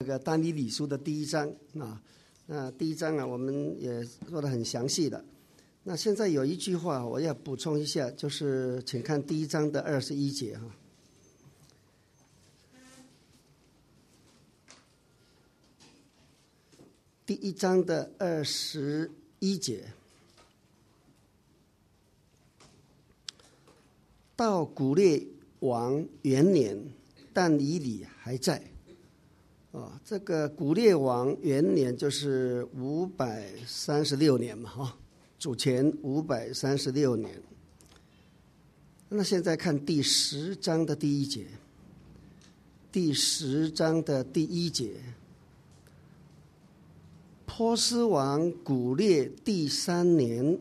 这个但以理书的第一章啊，那第一章啊，我们也说得很详细的。那现在有一句话我要补充一下，就是请看第一章的21节哈。第一章的21节，到古列王元年，但以理还在。这个古列王元年就是536年嘛，主前536年。那现在看第10章的第1节，第10章的第1节，波斯王古列第3年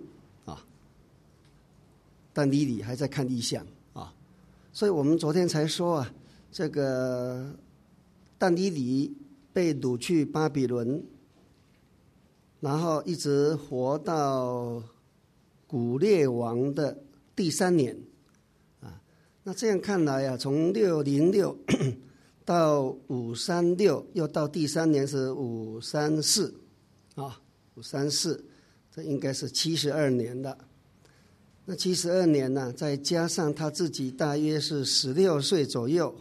但以理还在看异象所以我们昨天才说这个但以理被掳去巴比伦，然后一直活到古列王的第3年那这样看来从606到536，又到第3年是534534，这应该是72年的。那72年呢，再加上他自己大约是16岁左右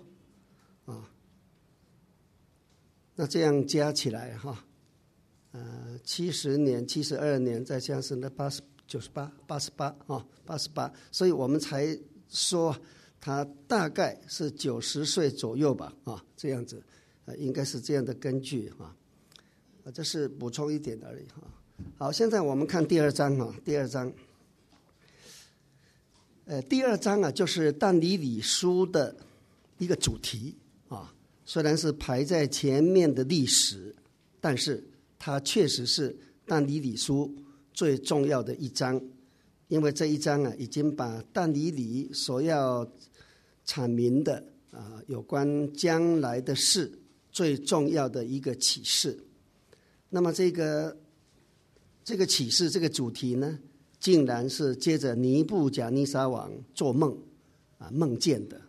那这样加起来70年、72年，再加上那88，所以我们才说他大概是90岁左右吧这样子应该是这样的根据这是补充一点而已好，现在我们看第2章第2章。第2章就是但以理书的一个主题虽然是排在前面的历史，但是它确实是但以理书最重要的一章，因为这一章已经把但以理所要阐明的有关将来的事最重要的一个启示。那么这个启示这个主题呢，竟然是接着尼布甲尼撒王做梦梦见的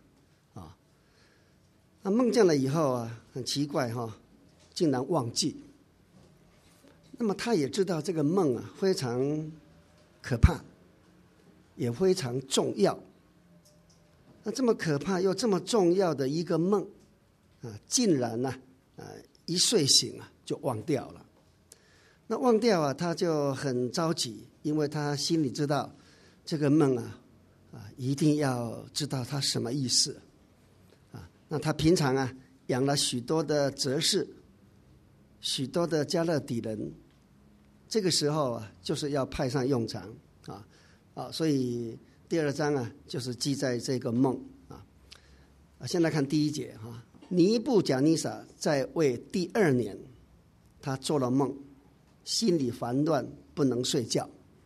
梦见了以后很奇怪竟然忘记。那么他也知道这个梦非常可怕，也非常重要。那这么可怕又这么重要的一个梦竟然一睡醒就忘掉了。那忘掉他就很着急，因为他心里知道这个梦一定要知道它什么意思那他平常养了许多的哲士，许多的加勒底人，这个时候就是要派上用场所以第2章就是记载这个梦先来看第1节尼布甲尼撒在位第2年，他做了梦，心里烦乱，不能睡觉。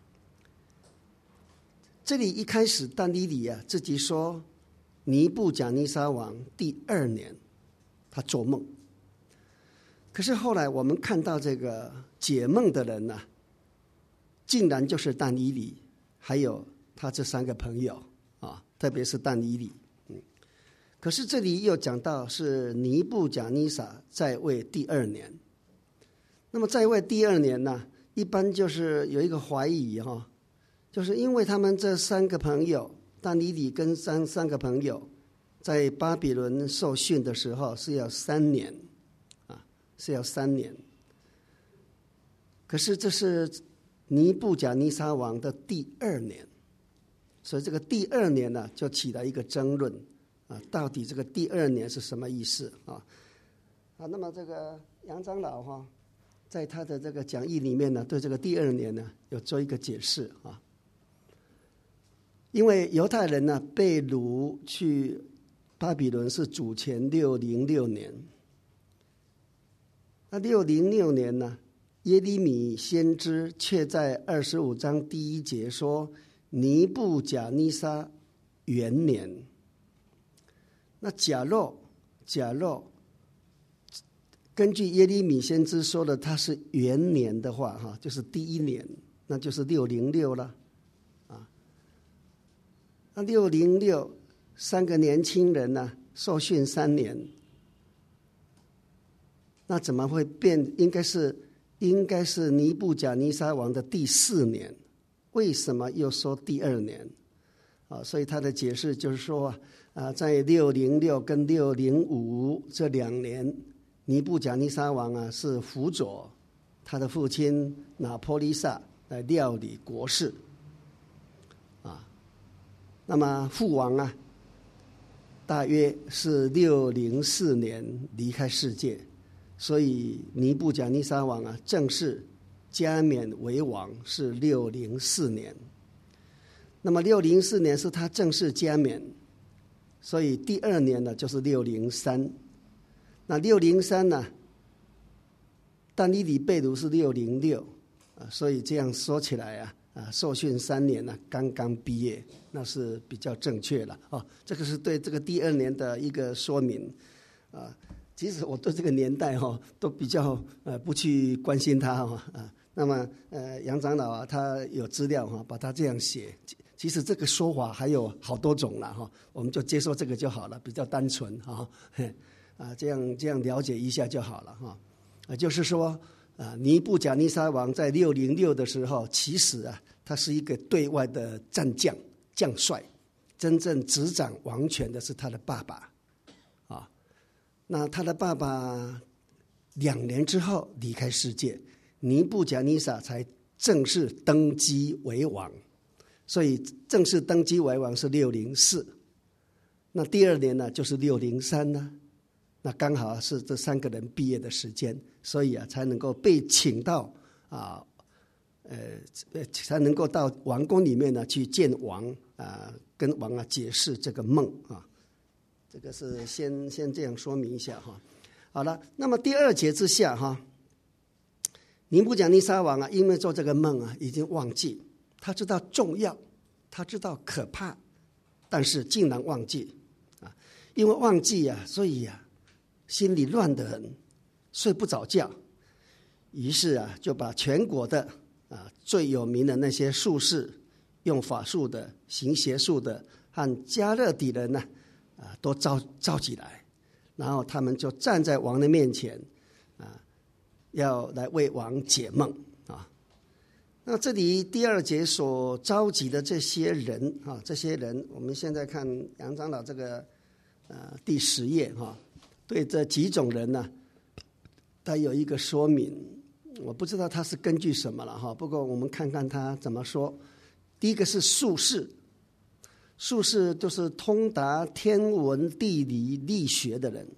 这里一开始但以理自己说尼布甲尼撒王第2年他做梦，可是后来我们看到这个解梦的人竟然就是但以理还有他这3个朋友特别是但以理可是这里又讲到是尼布甲尼撒在位第2年。那么在位第2年一般就是有一个怀疑就是因为他们这3个朋友，但以理跟三个朋友在巴比伦受训的时候是要3年是要3年。可是这是尼布甲尼撒王的第2年，所以这个第2年就起了一个争论到底这个第2年是什么意思那么这个杨长老在他的这个讲义里面对这个第2年有做一个解释因为犹太人被掳去巴比伦是主前606年，那606年耶利米先知却在25章第1节说尼布甲尼撒元年。那假若根据耶利米先知说的他是元年的话就是第1年，那就是606了那606 3个年轻人受训3年， 那怎么会变？应该是尼布甲尼撒王的第4年，为什么又说第2年？所以他的解释就是说在606跟605这2年，尼布甲尼撒王是辅佐他的父亲拿波利萨来料理国事那么父王大约是604年离开世界，所以尼布甲尼撒王正式加冕为王是604年。那么604年是他正式加冕，所以第2年呢就是603。那603呢，但以理贝卢是606所以这样说起来受训3年刚刚毕业，那是比较正确了这个是对这个第2年的一个说明其实我对这个年代都比较不去关心它那么杨长老他有资料把它这样写，其实这个说法还有好多种了我们就接受这个就好了，比较单纯这样了解一下就好了就是说尼布甲尼撒王在606的时候，其实他是一个对外的战将将帅，真正执掌王权的是他的爸爸那他的爸爸2年之后离开世界，尼布甲尼撒才正式登基为王，所以正式登基为王是604。那第2年呢就是603呢，那刚好是这3个人毕业的时间，所以才能够被请到才能够到王宫里面呢去见王跟王解释这个梦这个是先这样说明一下好了，那么第2节之下尼布甲尼撒王因为做这个梦已经忘记，他知道重要，他知道可怕，但是竟然忘记因为忘记所以心里乱得很，睡不着觉，于是就把全国的最有名的那些术士、用法术的、行邪术的和加勒底人都召集来，然后他们就站在王的面前要来为王解梦那这里第2节所召集的这些人这些人，我们现在看杨长老这个第10页对这几种人呢他有一个说明，我不知道他是根据什么了不过我们看看他怎么说。第一个是术士，术士就是通达天文地理力学的人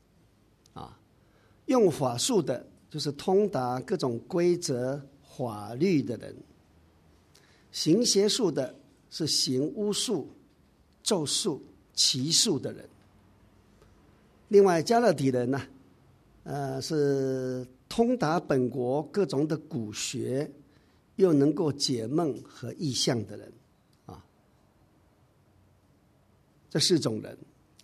用法术的就是通达各种规则法律的人，行邪术的是行巫术、咒术、奇术的人。另外加勒底人呢是通达本国各种的古学，又能够解梦和异象的人这4种人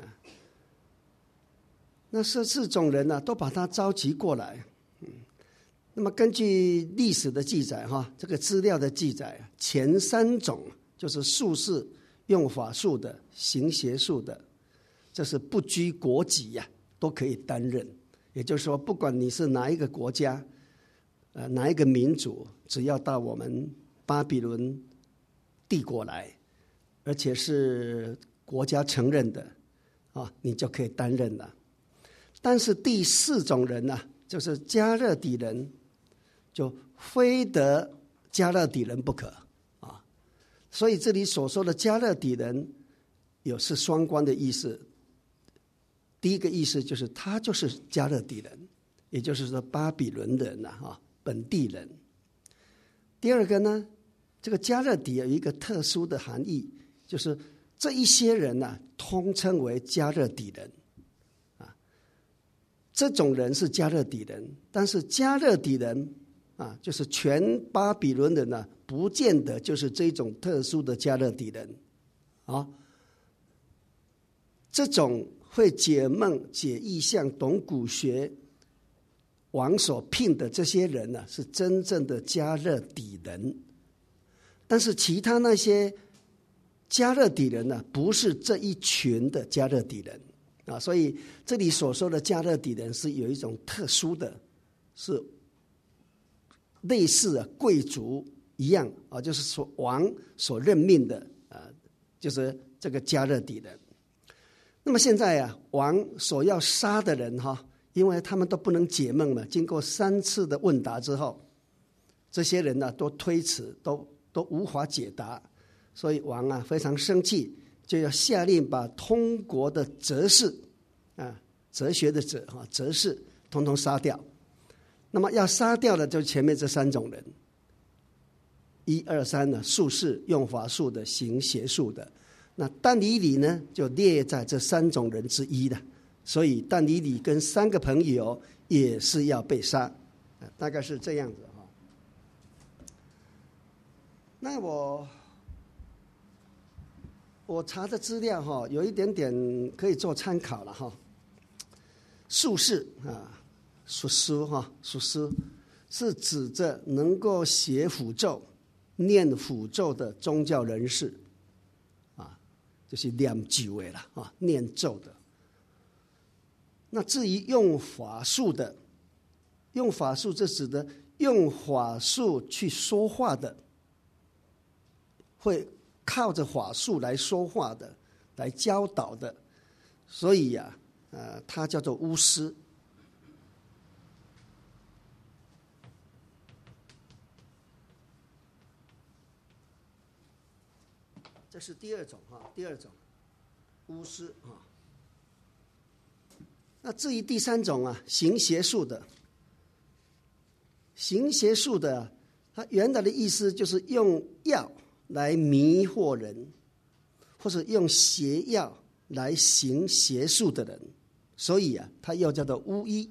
那这4种人都把他召集过来那么根据历史的记载这个资料的记载前3种就是术士、用法术的、行邪术的，这是不拘国籍都可以担任。也就是说不管你是哪一个国家哪一个民族，只要到我们巴比伦帝国来，而且是国家承认的你就可以担任了。但是第4种人就是加勒底人，就非得加勒底人不可所以这里所说的加勒底人是双关的意思。第一个意思就是他就是加勒底人，也就是说巴比伦人本地人。第2个呢，这个加勒底有一个特殊的含义，就是这一些人通称为加勒底人这种人是加勒底人，但是加勒底人就是全巴比伦人不见得就是这种特殊的加勒底人这种会解梦、解异象、懂古学王所聘的这些人是真正的加勒底人，但是其他那些加勒底人不是这一群的加勒底人啊，所以这里所说的加勒底人是有一种特殊的，是类似贵族一样啊，就是说王所任命的啊，就是这个加勒底人。那么现在啊，王所要杀的人哈，因为他们都不能解梦嘛，经过3次的问答之后，这些人呢都推辞，都无法解答，所以王啊非常生气。就要下令把通国的哲士啊，哲学的哲哈，哲士统统杀掉。那么要杀掉的就是前面这3种人，1、2、3呢，术士、用法术的、行邪术的。那但以理呢，就列在这3种人之一的，所以但以理跟3个朋友也是要被杀，大概是这样子哈。那我查的资料哈，有一点点可以做参考了哈。术士啊，术士哈，术士是指着能够写符咒、念符咒的宗教人士啊，就是念咒的啦啊，念咒的。那至于用法术的，用法术这指的用法术去说话的，会靠着法术来说话的，来教导的，所以呀，它叫做巫师。这是第2种哈，第2种巫师啊。那至于第3种啊，行邪术的，行邪术的，它原来的意思就是用药来迷惑人，或者用邪药来行邪术的人，所以啊，它又叫做巫医。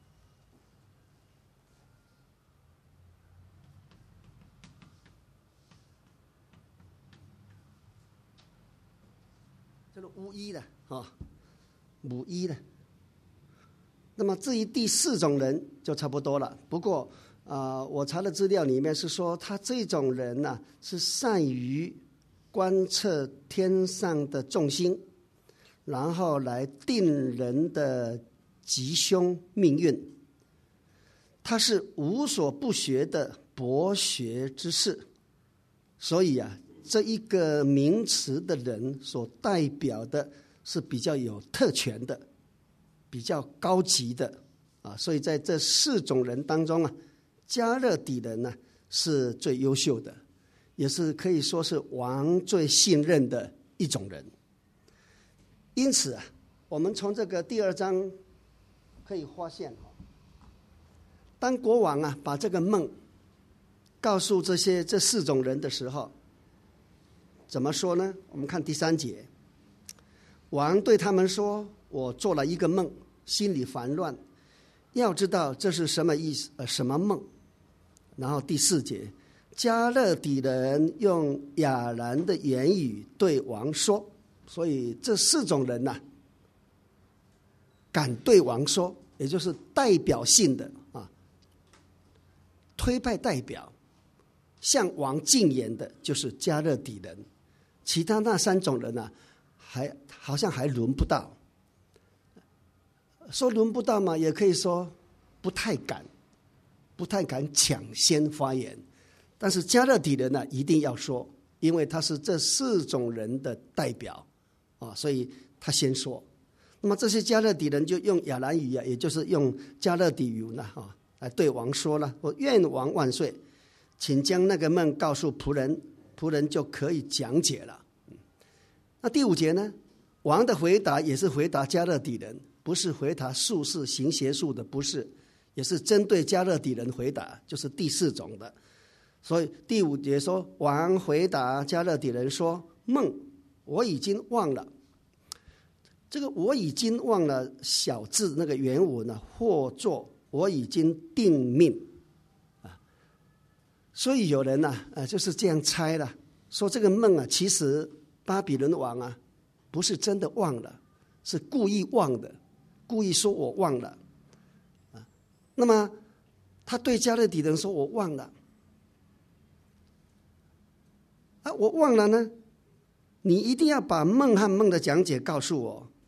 叫做巫医的啊，巫医的。那么至于第4种人就差不多了，不过我查的资料里面是说，他这种人呢，是善于观测天上的众星，然后来定人的吉凶命运。他是无所不学的博学之士，所以啊，这一个名词的人所代表的是比较有特权的，比较高级的啊，所以在这4种人当中啊，加勒底人呢是最优秀的，也是可以说是王最信任的一种人。因此啊，我们从这个第2章可以发现，当国王啊把这个梦告诉这4种人的时候，怎么说呢？我们看第3节，王对他们说：“我做了一个梦，心里烦乱，要知道这是什么意思，什么梦。”然后第4节，加勒底人用亚兰的言语对王说，所以这4种人呐，敢对王说，也就是代表性的啊，推派代表向王进言的，就是加勒底人。其他那3种人呢，好像还轮不到。说轮不到嘛，也可以说不太敢抢先发言。但是加勒底人呢，一定要说，因为他是这4种人的代表啊，所以他先说。那么这些加勒底人就用亚兰语啊，也就是用加勒底语呢啊，来对王说了：“我愿王万岁，请将那个梦告诉仆人，仆人就可以讲解了。”那第5节呢，王的回答也是回答加勒底人，不是回答术士行邪术的，不是，也是针对加勒底人回答，就是第4种的。所以第5节说，王回答加勒底人说：“梦我已经忘了。”这个我已经忘了小字那个原文呢，或作我已经定命啊。所以有人呢就是这样猜了，说这个梦啊，其实巴比伦王啊不是真的忘了，是故意忘的，故意说我忘了啊。那么他对加勒底人说：“我忘了啊，我忘了呢，你一定要把梦和梦的讲解告诉我。”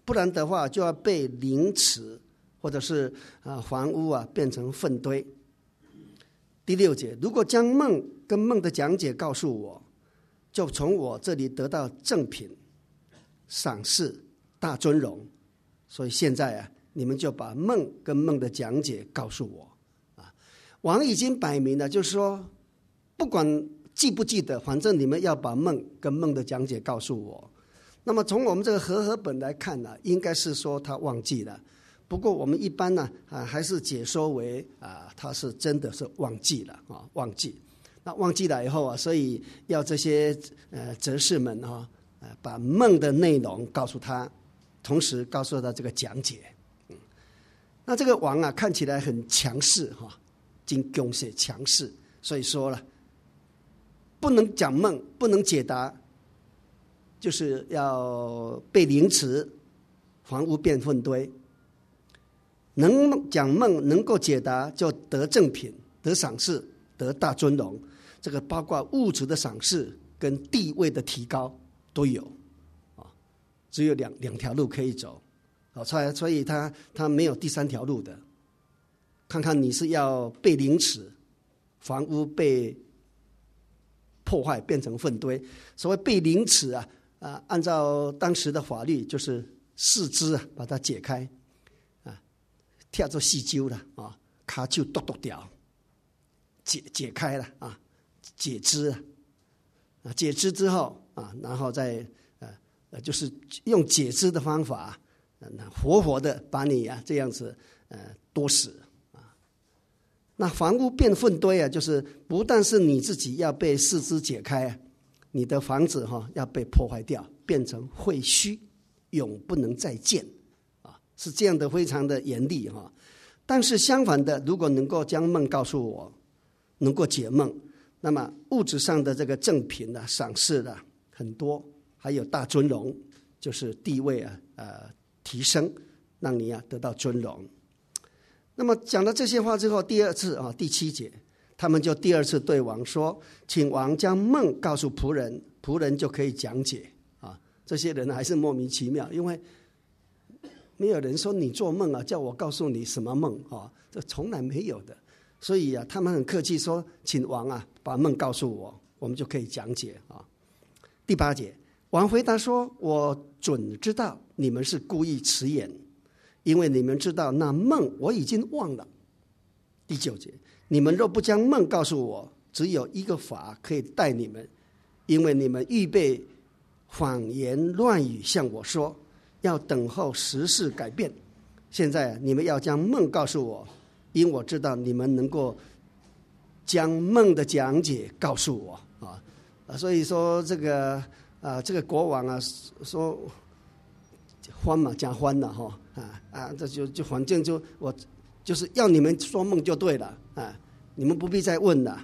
不然的话就要被凌迟，或者是房屋变成粪堆。第6节，如果将梦跟梦的讲解告诉我，就从我这里得到赠品、赏识、大尊荣。所以现在你们就把梦跟梦的讲解告诉我。王已经摆明了，就是说不管记不记得，反正你们要把梦跟梦的讲解告诉我。那么从我们这个和合本来看应该是说他忘记了。不过我们一般还是解说为他是真的是忘记了忘记。那忘记了以后所以要这些哲士们把梦的内容告诉他，同时告诉他这个讲解。那这个王看起来很强势真强势强势，所以说了不能讲梦，不能解答，就是要被凌迟，房屋变粪堆。能讲梦能够解答，就得赠品、得赏识、得大尊荣。这个包括物质的赏识跟地位的提高都有只有两条路可以走所以他没有第3条路的。看看你是要被凌迟，房屋被破坏变成粪堆。所谓被凌迟按照当时的法律就是四肢把它解开跳做细揪了卡就剁掉，解开了解肢解肢之后然后再就是用解肢的方法活活的把你这样子多死那房屋变粪堆就是不但是你自己要被四肢解开你的房子要被破坏掉，变成废墟，永不能再见是这样的，非常的严厉但是相反的，如果能够将梦告诉我，能够解梦，那么物质上的这个赠品赏识很多，还有大尊荣，就是地位提升，让你得到尊荣。那么讲了这些话之后，第2次第7节，他们就第2次对王说，请王将梦告诉仆人，仆人就可以讲解这些人还是莫名其妙，因为没有人说你做梦叫我告诉你什么梦这从来没有的。所以他们很客气说，请王把梦告诉我，我们就可以讲解第8节，王回答说，我准知道你们是故意迟延，因为你们知道那梦我已经忘了。第9节，你们若不将梦告诉我，只有一个法可以待你们，因为你们预备谎言乱语向我说，要等候时事改变。现在你们要将梦告诉我，因我知道你们能够将梦的讲解告诉我所以说这个国王说欢嘛，讲欢了这就反正就我就是要你们说梦就对了你们不必再问了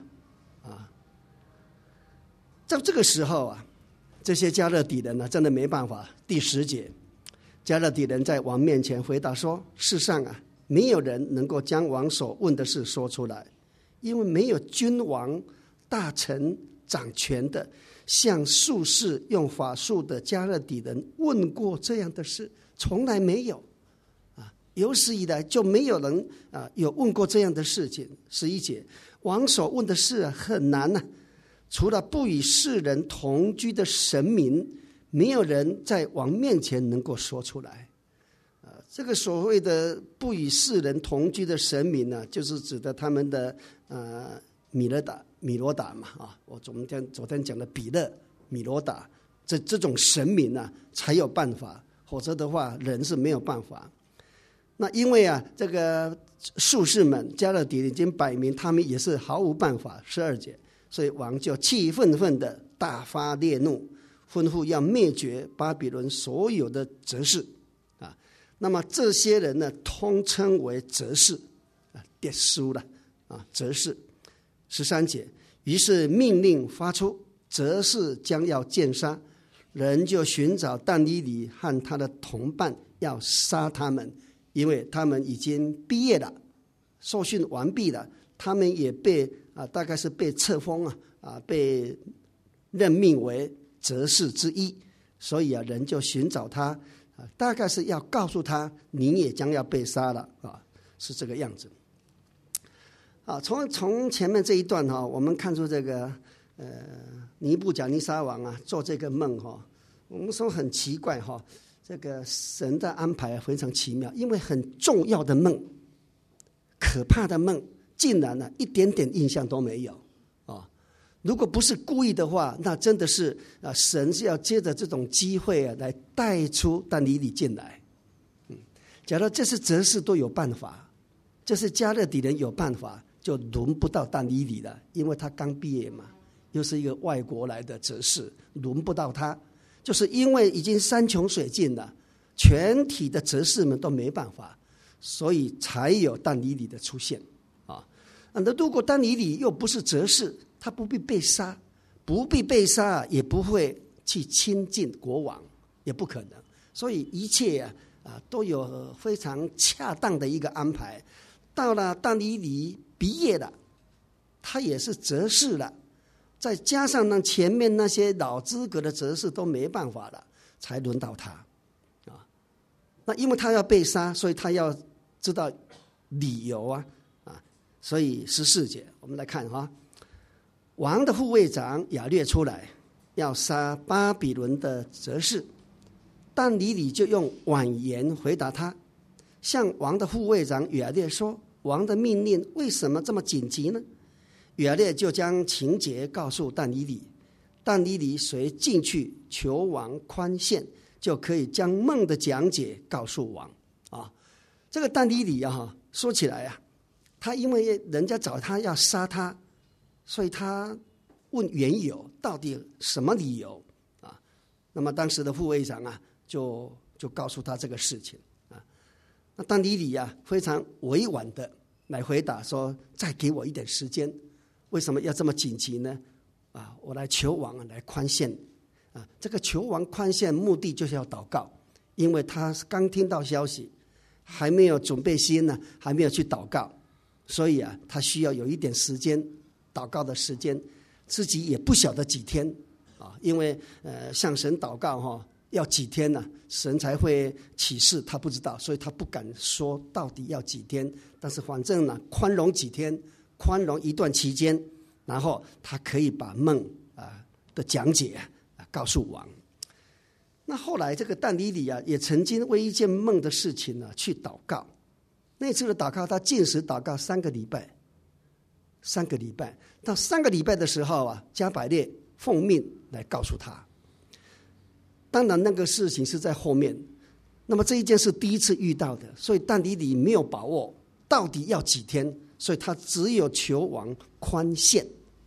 在这个时候这些加勒底人真的没办法。第10节，加勒底人在王面前回答说，世上没有人能够将王所问的事说出来，因为没有君王、大臣、掌权的向术士用法术的加勒底人问过这样的事，从来没有有史以来就没有人有问过这样的事情。11节，王所问的事很难除了不与世人同居的神明，没有人在王面前能够说出来这个所谓的不与世人同居的神明就是指的他们的米罗达嘛我昨天讲的比勒、米罗达这种神明才有办法，否则的话人是没有办法。那因为这个术士们加勒底已经摆明他们也是毫无办法。12节，所以王就气愤愤的大发烈怒，吩咐要灭绝巴比伦所有的哲士那么这些人通称为哲士跌书了哲士。13节，于是命令发出，哲士将要剑杀，人就寻找但以理和他的同伴要杀他们，因为他们已经毕业了，受训完毕了，他们也被大概是被册封被任命为哲士之一，所以人就寻找他， 大概是要告诉他你也将要被杀了是这个样子。从前面这一段我们看出这个尼布甲尼撒王做这个梦我们说很奇怪这个神的安排非常奇妙，因为很重要的梦、可怕的梦，竟然一点点印象都没有如果不是故意的话，那真的是神是要借着这种机会来带出但以理进来。假如这是哲士都有办法，这是加勒底人有办法，就轮不到但以理了，因为他刚毕业嘛，又是一个外国来的哲士，轮不到他，就是因为已经山穷水尽了，全体的哲士们都没办法，所以才有但以理的出现那如果但以理又不是哲士，他不必被杀，不必被杀也不会去亲近国王，也不可能。所以一切都有非常恰当的一个安排。到了但以理毕业了，他也是哲士了，再加上前面那些老资格的哲士都没办法了，才轮到他那因为他要被杀，所以他要知道理由所以14节我们来看王的护卫长亚略出来要杀巴比伦的哲士，但以理就用婉言回答他，向王的护卫长亚略说，王的命令为什么这么紧急呢？亚略就将情节告诉但以理，但以理随进去求王宽限，就可以将梦的讲解告诉王这个但以理说起来他因为人家找他要杀他，所以他问缘由，到底什么理由那么当时的护卫长就告诉他这个事情那但以理非常委婉的来回答说，再给我一点时间，为什么要这么紧急呢我来求王来宽限这个求王宽限目的就是要祷告，因为他刚听到消息，还没有准备心还没有去祷告，所以他需要有一点时间，祷告的时间，自己也不晓得几天因为向神祷告要几天神才会启示，他不知道，所以他不敢说到底要几天，但是反正宽容几天，宽容一段期间，然后他可以把梦的讲解告诉王。那后来这个但以理也曾经为一件梦的事情去祷告，那次的祷告他禁食祷告3个礼拜，到3个礼拜的时候加百列奉命来告诉他。当然那个事情是在后面，那么这一件是第一次遇到的，所以但以理没有把握到底要几天，所以他只有求王宽限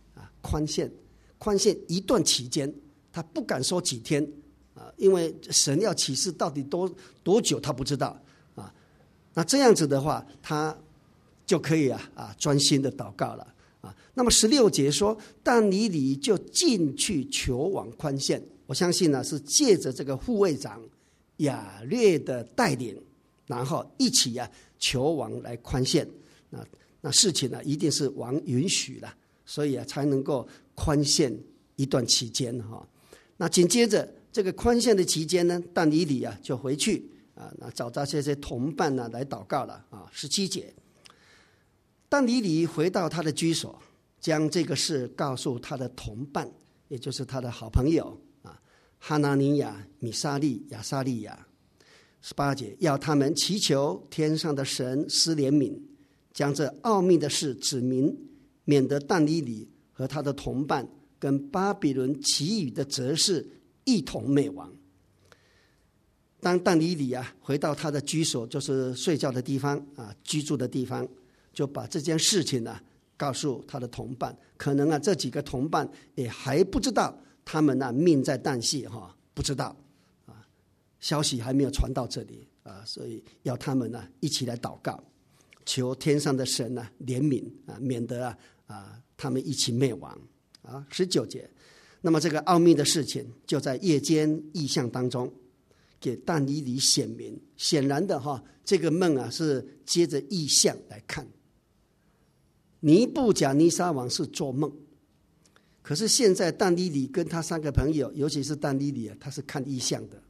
一段期间，他不敢说几天因为神要启示到底多久他不知道那这样子的话，他就可以专心的祷告了那么16节说，但以理就进去求王宽限，我相信是借着这个护卫长亚略的带领，然后一起求王来宽限那事情一定是王允许了，所以才能够宽限一段期间那紧接着这个宽限的期间呢，但以理就回去找到这些同伴来祷告了17节，但以理回到他的居所，将这个事告诉他的同伴，也就是他的好朋友哈拿尼亚、米沙利、亚撒利亚。18节，要他们祈求天上的神施怜悯，将这奥秘的事指明，免得但以理和他的同伴跟巴比伦其余的哲士一同灭亡。当但以理回到他的居所，就是睡觉的地方居住的地方，就把这件事情告诉他的同伴。可能这几个同伴也还不知道他们命在旦夕不知道消息还没有传到这里所以要他们一起来祷告，求天上的神怜悯免得他们一起灭亡19节，那么这个奥秘的事情就在夜间异象当中给但以理显明。显然的这个梦是接着异象来看。尼布甲尼撒王是做梦，可是现在但以理跟他3个朋友，尤其是但以理他是看异象的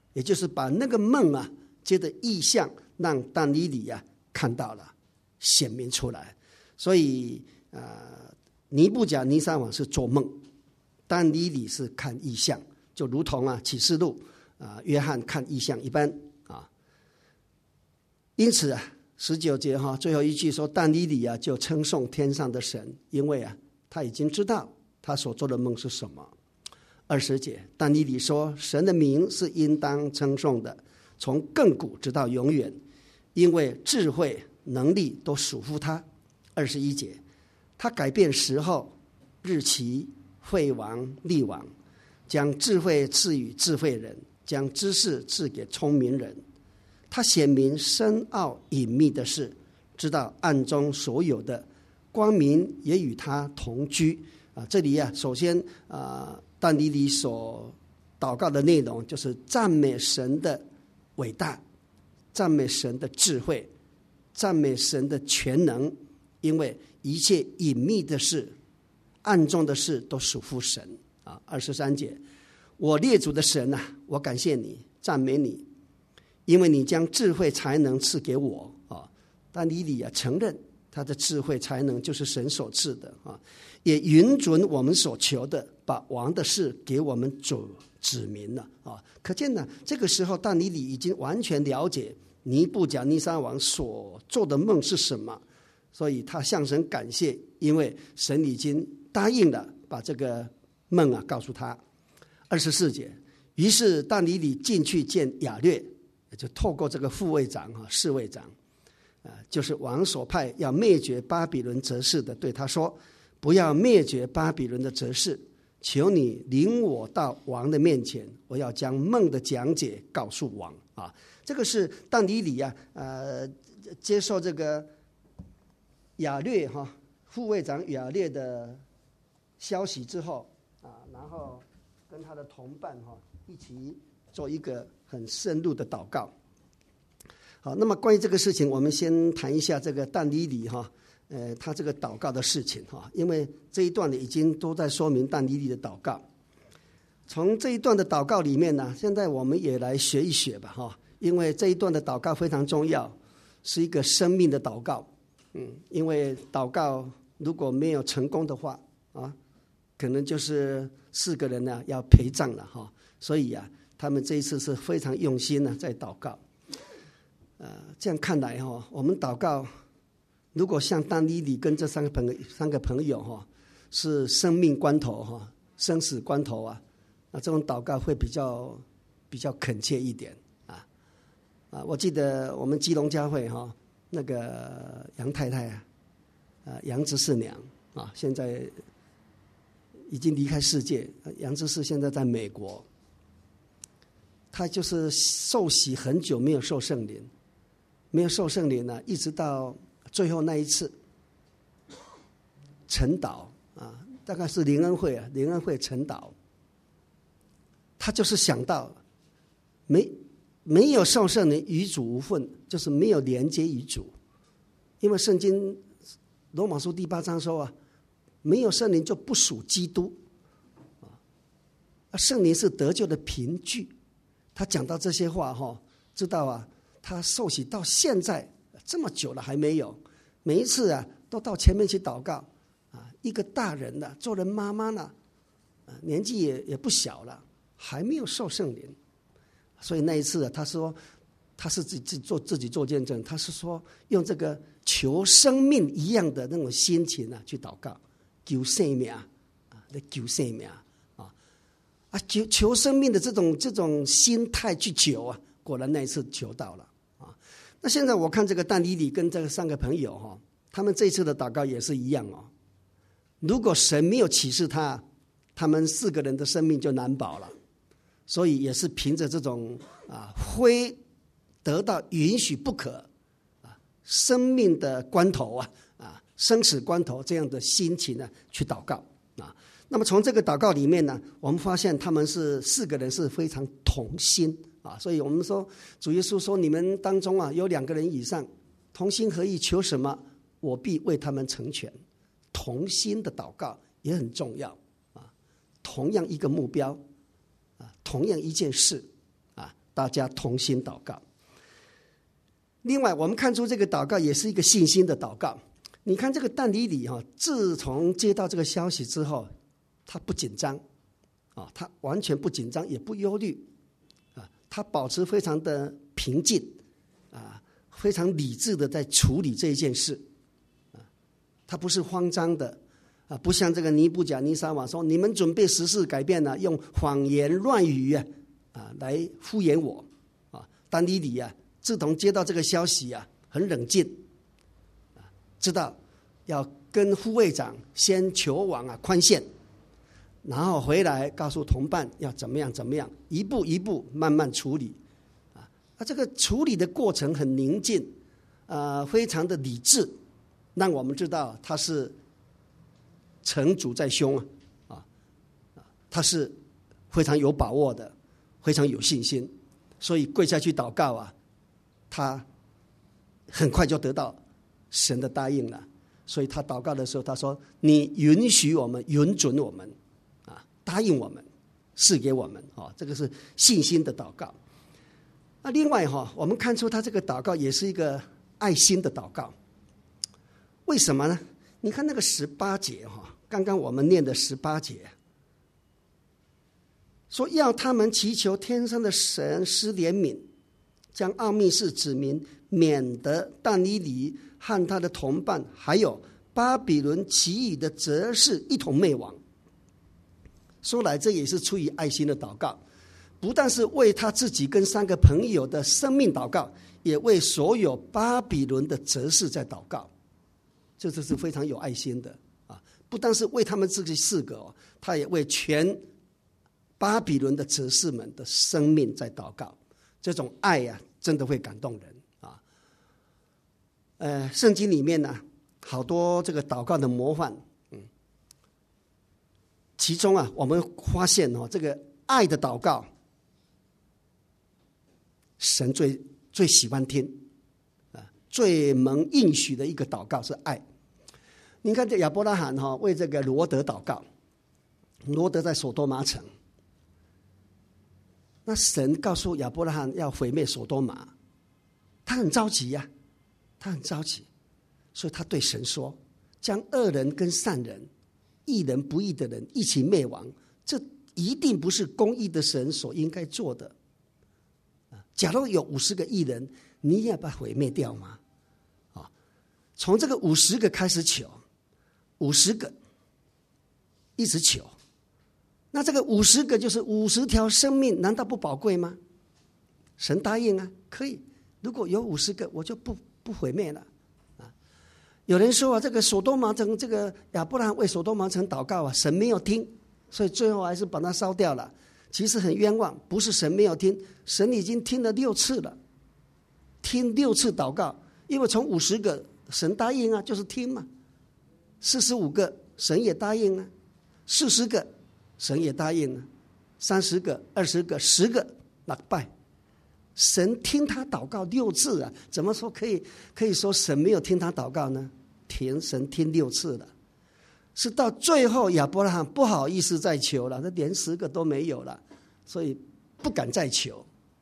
也就是把那个梦啊，接着意象让但以理啊看到了，显明出来。所以尼布甲尼撒王是做梦，但以理是看异象，就如同启示录约翰看异象一般啊。因此19节最后一句说，但以理就称颂天上的神，因为他已经知道他所做的梦是什么。20节，但以理说，神的名是应当称颂的，从亘古直到永远，因为智慧能力都属乎他。21节，他改变时候日期，废王立王，将智慧赐予智慧人，将知识赐给聪明人。他显明深奥隐秘的事，知道暗中所有的，光明也与他同居。这里首先但以理所祷告的内容就是赞美神的伟大，赞美神的智慧，赞美神的全能，因为一切隐秘的事，暗中的事都属乎神。23节，我列祖的神我感谢你，赞美你，因为你将智慧才能赐给我。但以理承认他的智慧才能就是神所赐的，也允准我们所求的，把王的事给我们指明了。可见呢，这个时候但以理已经完全了解尼布甲尼撒王所做的梦是什么，所以他向神感谢，因为神已经答应了把这个梦告诉他。24节，于是但以理进去见亚略，就透过这个副卫长侍卫长，就是王所派要灭绝巴比伦哲士的，对他说，不要灭绝巴比伦的哲士，求你领我到王的面前，我要将梦的讲解告诉王。这个是但以理接受这个亚略副卫长亚略的消息之后然后跟他的同伴一起做一个很深入的祷告。好，那么关于这个事情，我们先谈一下这个但以理他这个祷告的事情因为这一段已经都在说明但以理的祷告。从这一段的祷告里面呢，现在我们也来学一学吧因为这一段的祷告非常重要，是一个生命的祷告。因为祷告如果没有成功的话可能就是4个人要陪葬了所以他们这一次是非常用心在祷告。这样看来我们祷告如果像但以理跟这三个朋友是生命关头生死关头那这种祷告会比较恳切一点我记得我们基隆教会那个杨太太杨执事娘现在已经离开世界，杨执事现在在美国，他就是受洗很久没有受圣灵，一直到最后那一次晨祷大概是灵恩会晨祷，他就是想到没有受圣灵与主无份，就是没有连接于主。因为圣经罗马书第8章说没有圣灵就不属基督圣灵是得救的凭据。他讲到这些话知道他受洗到现在这么久了还没有，每一次都到前面去祷告一个大人了，做人妈妈了年纪也不小了，还没有受圣灵。所以那一次他说他是自己做见证，他是说用这个求生命一样的那种心情去祷告，求生命求生命求生命的这种心态去求果然那一次求到了那现在我看这个但以理跟这3个朋友他们这一次的祷告也是一样如果神没有启示他们4个人的生命就难保了。所以也是凭着这种非得到允许不可生命的关头生死关头这样的心情去祷告那么从这个祷告里面呢，我们发现他们是4个人是非常同心所以我们说主耶稣说你们当中有2个人以上同心合意求什么，我必为他们成全。同心的祷告也很重要同样一个目标同样一件事大家同心祷告。另外，我们看出这个祷告也是一个信心的祷告。你看这个但以理自从接到这个消息之后，他不紧张他完全不紧张，也不忧虑他保持非常的平静非常理智的在处理这一件事他不是慌张的不像这个尼布甲尼撒王说你们准备时事改变了，用谎言乱语来敷衍我但以理自从接到这个消息很冷静知道要跟护卫长先求王宽限，然后回来告诉同伴要怎么样怎么样，一步一步慢慢处理这个处理的过程很宁静非常的理智，让我们知道他是成主在胸他是非常有把握的，非常有信心，所以跪下去祷告他很快就得到神的答应了。所以他祷告的时候他说你允许我们，允准我们答应我们，赐给我们这个是信心的祷告。那另外我们看出他这个祷告也是一个爱心的祷告。为什么呢？你看那个18节刚刚我们念的18节说要他们祈求天上的神施怜悯，将奥秘事指明，免得但以理和他的同伴还有巴比伦其余的哲士一同灭亡。说来这也是出于爱心的祷告，不但是为他自己跟3个朋友的生命祷告，也为所有巴比伦的哲士在祷告。这是非常有爱心的不但是为他们自己4个他也为全巴比伦的哲士们的生命在祷告。这种爱真的会感动人圣经里面好多这个祷告的模范其中我们发现这个爱的祷告神最喜欢听最蒙应许的一个祷告是爱。你看这亚伯拉罕为这个罗德祷告，罗德在所多玛城，那神告诉亚伯拉罕要毁灭所多玛，他很着急他很着急，所以他对神说将恶人跟善人，义人不义的人一起灭亡，这一定不是公义的神所应该做的。假如有50个义人，你也把它毁灭掉吗？从这个50个开始求，50个一直求，那这个50个就是50条生命，难道不宝贵吗？神答应可以，如果有50个，我就不毁灭了有人说这个所多玛城，这个亚伯拉罕为所多玛城祷告神没有听，所以最后还是把它烧掉了。其实很冤枉，不是神没有听，神已经听了6次了，听6次祷告，因为从50个神答应就是听嘛，45个神也答应40个神也答应30个、20个、10个那拜。神听他祷告6次怎么说可以说神没有听他祷告呢？神听6次了，是到最后亚伯拉罕不好意思再求了，他连10个都没有了，所以不敢再求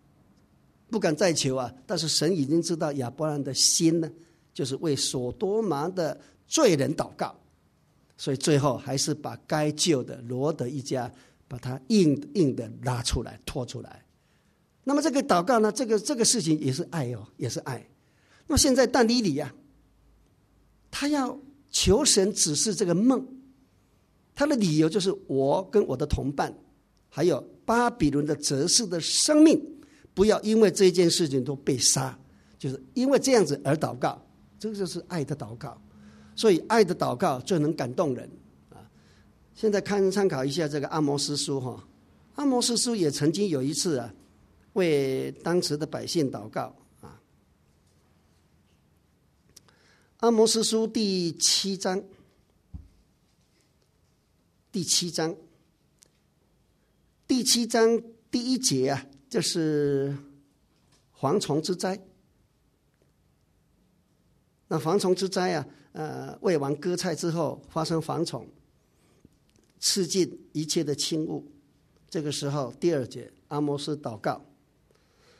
但是神已经知道亚伯拉罕的心呢，就是为所多玛的罪人祷告，所以最后还是把该救的罗德一家把他硬的拉出来拖出来。那么这个祷告呢，这个事情也是爱也是爱。那么现在但以理他要求神指示这个梦，他的理由就是我跟我的同伴还有巴比伦的哲士的生命不要因为这件事情都被杀，就是因为这样子而祷告，这个就是爱的祷告。所以爱的祷告最能感动人现在参考一下这个阿摩司书阿摩司书也曾经有一次为当时的百姓祷告阿摩司书第7章第7章第1节就是蝗虫之灾。那蝗虫之灾喂完割菜之后发生蝗虫，吃尽一切的轻物。这个时候第2节阿摩司祷告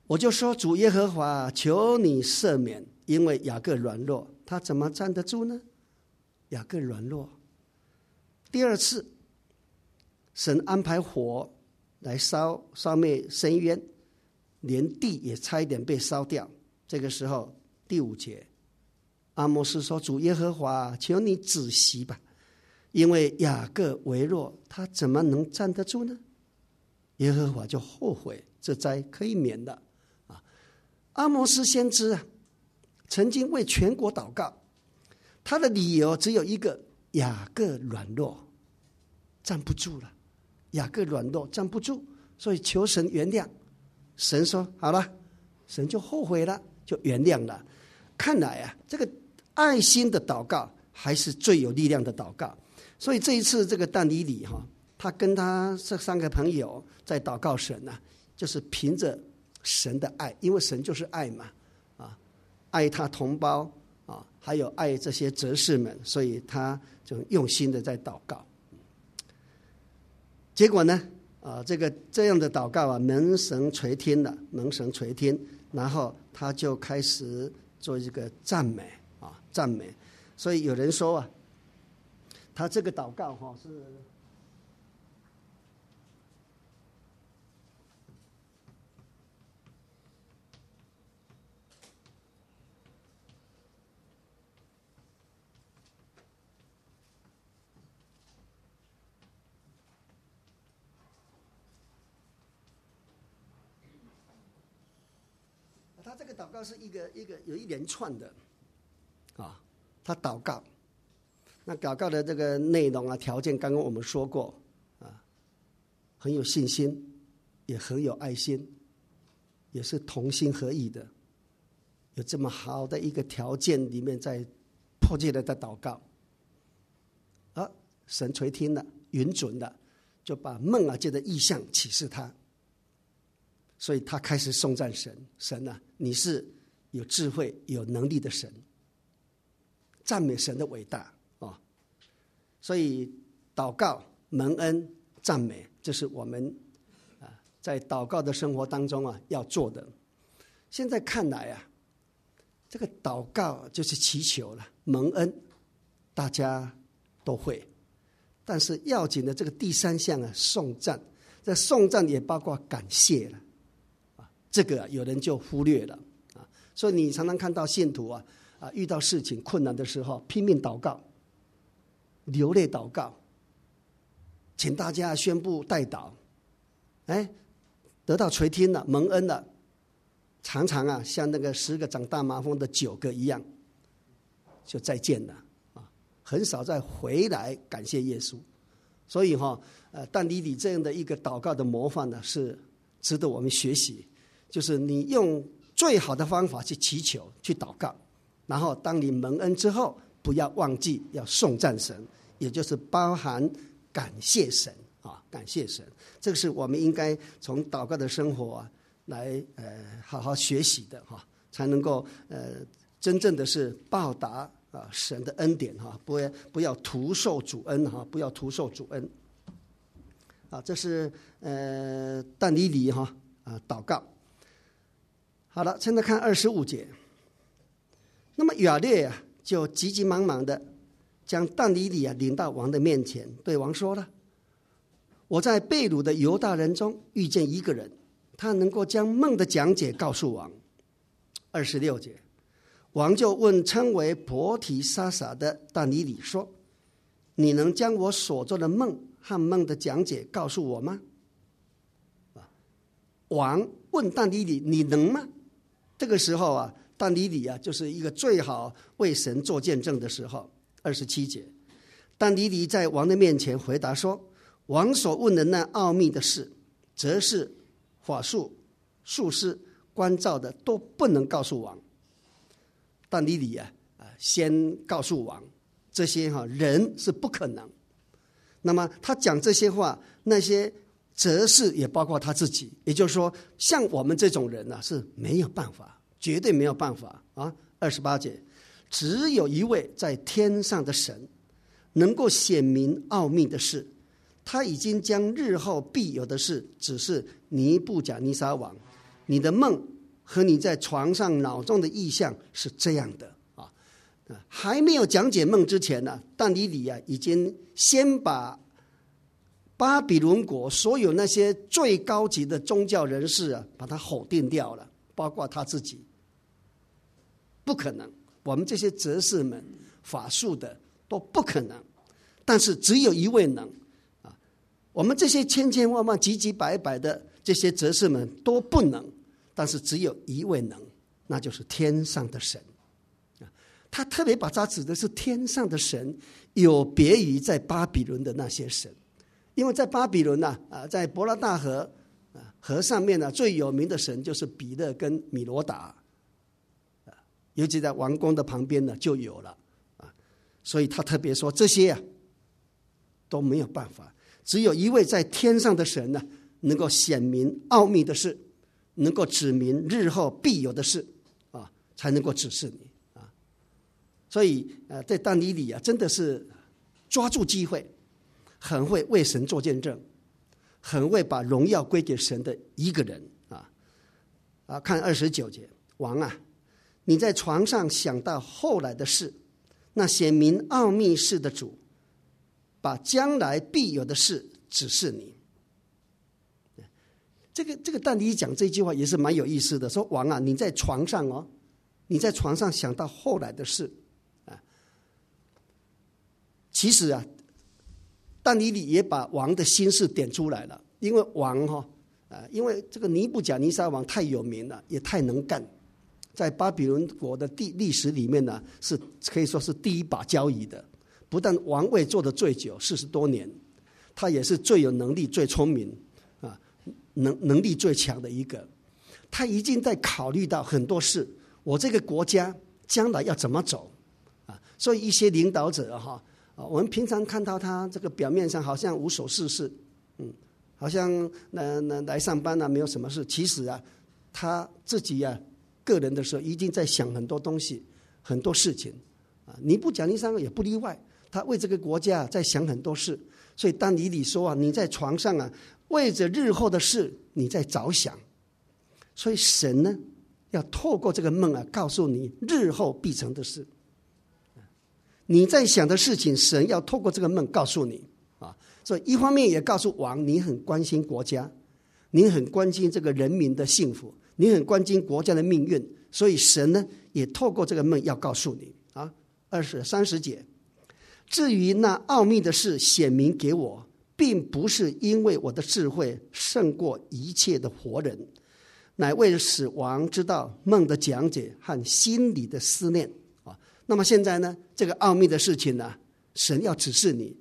我就说主耶和华，求你赦免，因为雅各软弱。他怎么站得住呢？雅各软弱。第二次，神安排火来烧灭深渊，连地也差一点被烧掉。这个时候第5节，阿摩斯说，主耶和华，求你止息吧，因为雅各为弱，他怎么能站得住呢？耶和华就后悔，这灾可以免的。阿摩斯先知曾经为全国祷告，他的理由只有一个：雅各软弱，站不住了。雅各软弱，站不住，所以求神原谅。神说好了，神就后悔了，就原谅了。看来这个爱心的祷告还是最有力量的祷告。所以这一次这个但以理他跟他这3个朋友在祷告神就是凭着神的爱，因为神就是爱嘛，爱他同胞还有爱这些哲士们，所以他就用心的在祷告。结果呢，这样的祷告蒙神垂听了，蒙神垂听，然后他就开始做这个赞美赞美。所以有人说他这个祷告是。他这个祷告是一个有一连串的他祷告，那祷告的这个内容条件刚刚我们说过很有信心，也很有爱心，也是同心合意的，有这么好的一个条件里面，在迫切的在祷告神垂听了，允准了，就把梦界的意象启示他。所以他开始颂赞神，神你是有智慧有能力的神，赞美神的伟大所以祷告、蒙恩、赞美，这是我们在祷告的生活当中要做的。现在看来这个祷告就是祈求了，蒙恩大家都会，但是要紧的这个第3项颂赞，这颂赞也包括感谢了。这个有人就忽略了所以你常常看到信徒遇到事情困难的时候拼命祷告，流泪祷告，请大家宣布代祷，得到垂听了，蒙恩了，常常像那个10个长大麻风的9个一样，就再见了很少再回来感谢耶稣。所以但以理这样的一个祷告的模范是值得我们学习。就是你用最好的方法去祈求、去祷告，然后当你蒙恩之后，不要忘记要颂赞神，也就是包含感谢神感谢神。这个是我们应该从祷告的生活来好好学习的才能够真正的是报答神的恩典不要徒受主恩不要徒受主恩这是但以理祷告。好了，现在看25节。那么亚略就急急忙忙的将但以理领到王的面前，对王说了：我在被掳的犹大人中遇见一个人，他能够将梦的讲解告诉王。26节，王就问称为伯提沙撒的但以理说：你能将我所做的梦和梦的讲解告诉我吗？王问但以理：你能吗？这个时候但以理就是一个最好为神做见证的时候。27节，但以理在王的面前回答说：王所问的那奥秘的事，则是法术、术士、关照的，都不能告诉王。但以理先告诉王，这些人是不可能。那么他讲这些话，那些哲士也包括他自己，也就是说像我们这种人是没有办法，绝对没有办法28节，只有一位在天上的神能够显明奥秘的事，他已经将日后必有的事指示尼布甲尼撒王，你的梦和你在床上脑中的意象是这样的啊。还没有讲解梦之前呢，但以理啊已经先把巴比伦国所有那些最高级的宗教人士啊，把他否定掉了，包括他自己。不可能，我们这些哲士们、法术的都不可能，但是只有一位能啊！我们这些千千万万、几几百百的这些哲士们都不能，但是只有一位能，那就是天上的神。他特别把他指的是天上的神，有别于在巴比伦的那些神。因为在巴比伦在伯拉大河河上面最有名的神就是比勒跟米罗达，尤其在王宫的旁边就有了所以他特别说这些都没有办法，只有一位在天上的神能够显明奥秘的事，能够指明日后必有的事才能够指示你所以在但以理真的是抓住机会，很会为神做见证，很会把荣耀归给神的一个人看29节，王你在床上想到后来的事，那显明奥秘事的主，把将来必有的事指示你。这个但以理讲这句话也是蛮有意思的，说王你在床上你在床上想到后来的事其实但以理也把王的心事点出来了，因为王因为这个尼布甲尼撒王太有名了，也太能干，在巴比伦国的历史里面是可以说是第一把交椅的。不但王位做得最久40多年，他也是最有能力、最聪明能力最强的一个。他已经在考虑到很多事，我这个国家将来要怎么走所以一些领导者我们平常看到他这个表面上好像无所事事，好像来上班没有什么事，其实他自己个人的时候一定在想很多东西、很多事情尼布甲尼撒也不例外，他为这个国家在想很多事。所以但以理说你在床上为着日后的事你在着想，所以神呢要透过这个梦告诉你日后必成的事。你在想的事情，神要透过这个梦告诉你所以一方面也告诉王，你很关心国家，你很关心这个人民的幸福，你很关心国家的命运，所以神呢也透过这个梦要告诉你30节，至于那奥秘的事显明给我，并不是因为我的智慧胜过一切的活人，乃为了使王知道梦的讲解和心里的思念那么现在呢，这个奥秘的事情神要指示你，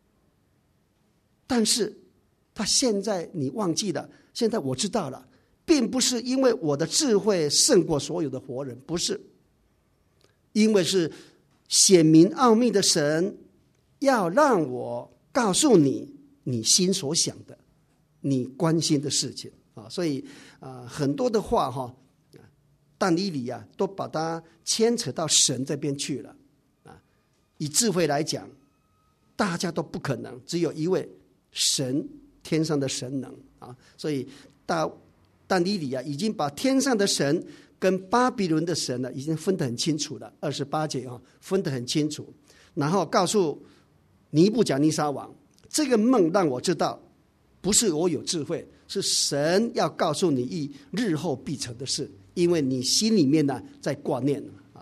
但是他现在你忘记了，现在我知道了，并不是因为我的智慧胜过所有的活人，不是，因为是显明奥秘的神要让我告诉你你心所想的，你关心的事情所以很多的话但以理都把它牵扯到神这边去了以智慧来讲，大家都不可能，只有一位神，天上的神能所以但以理已经把天上的神跟巴比伦的神已经分得很清楚了，28节分得很清楚，然后告诉尼布甲尼撒王，这个梦让我知道，不是我有智慧，是神要告诉你日后必成的事，因为你心里面在挂念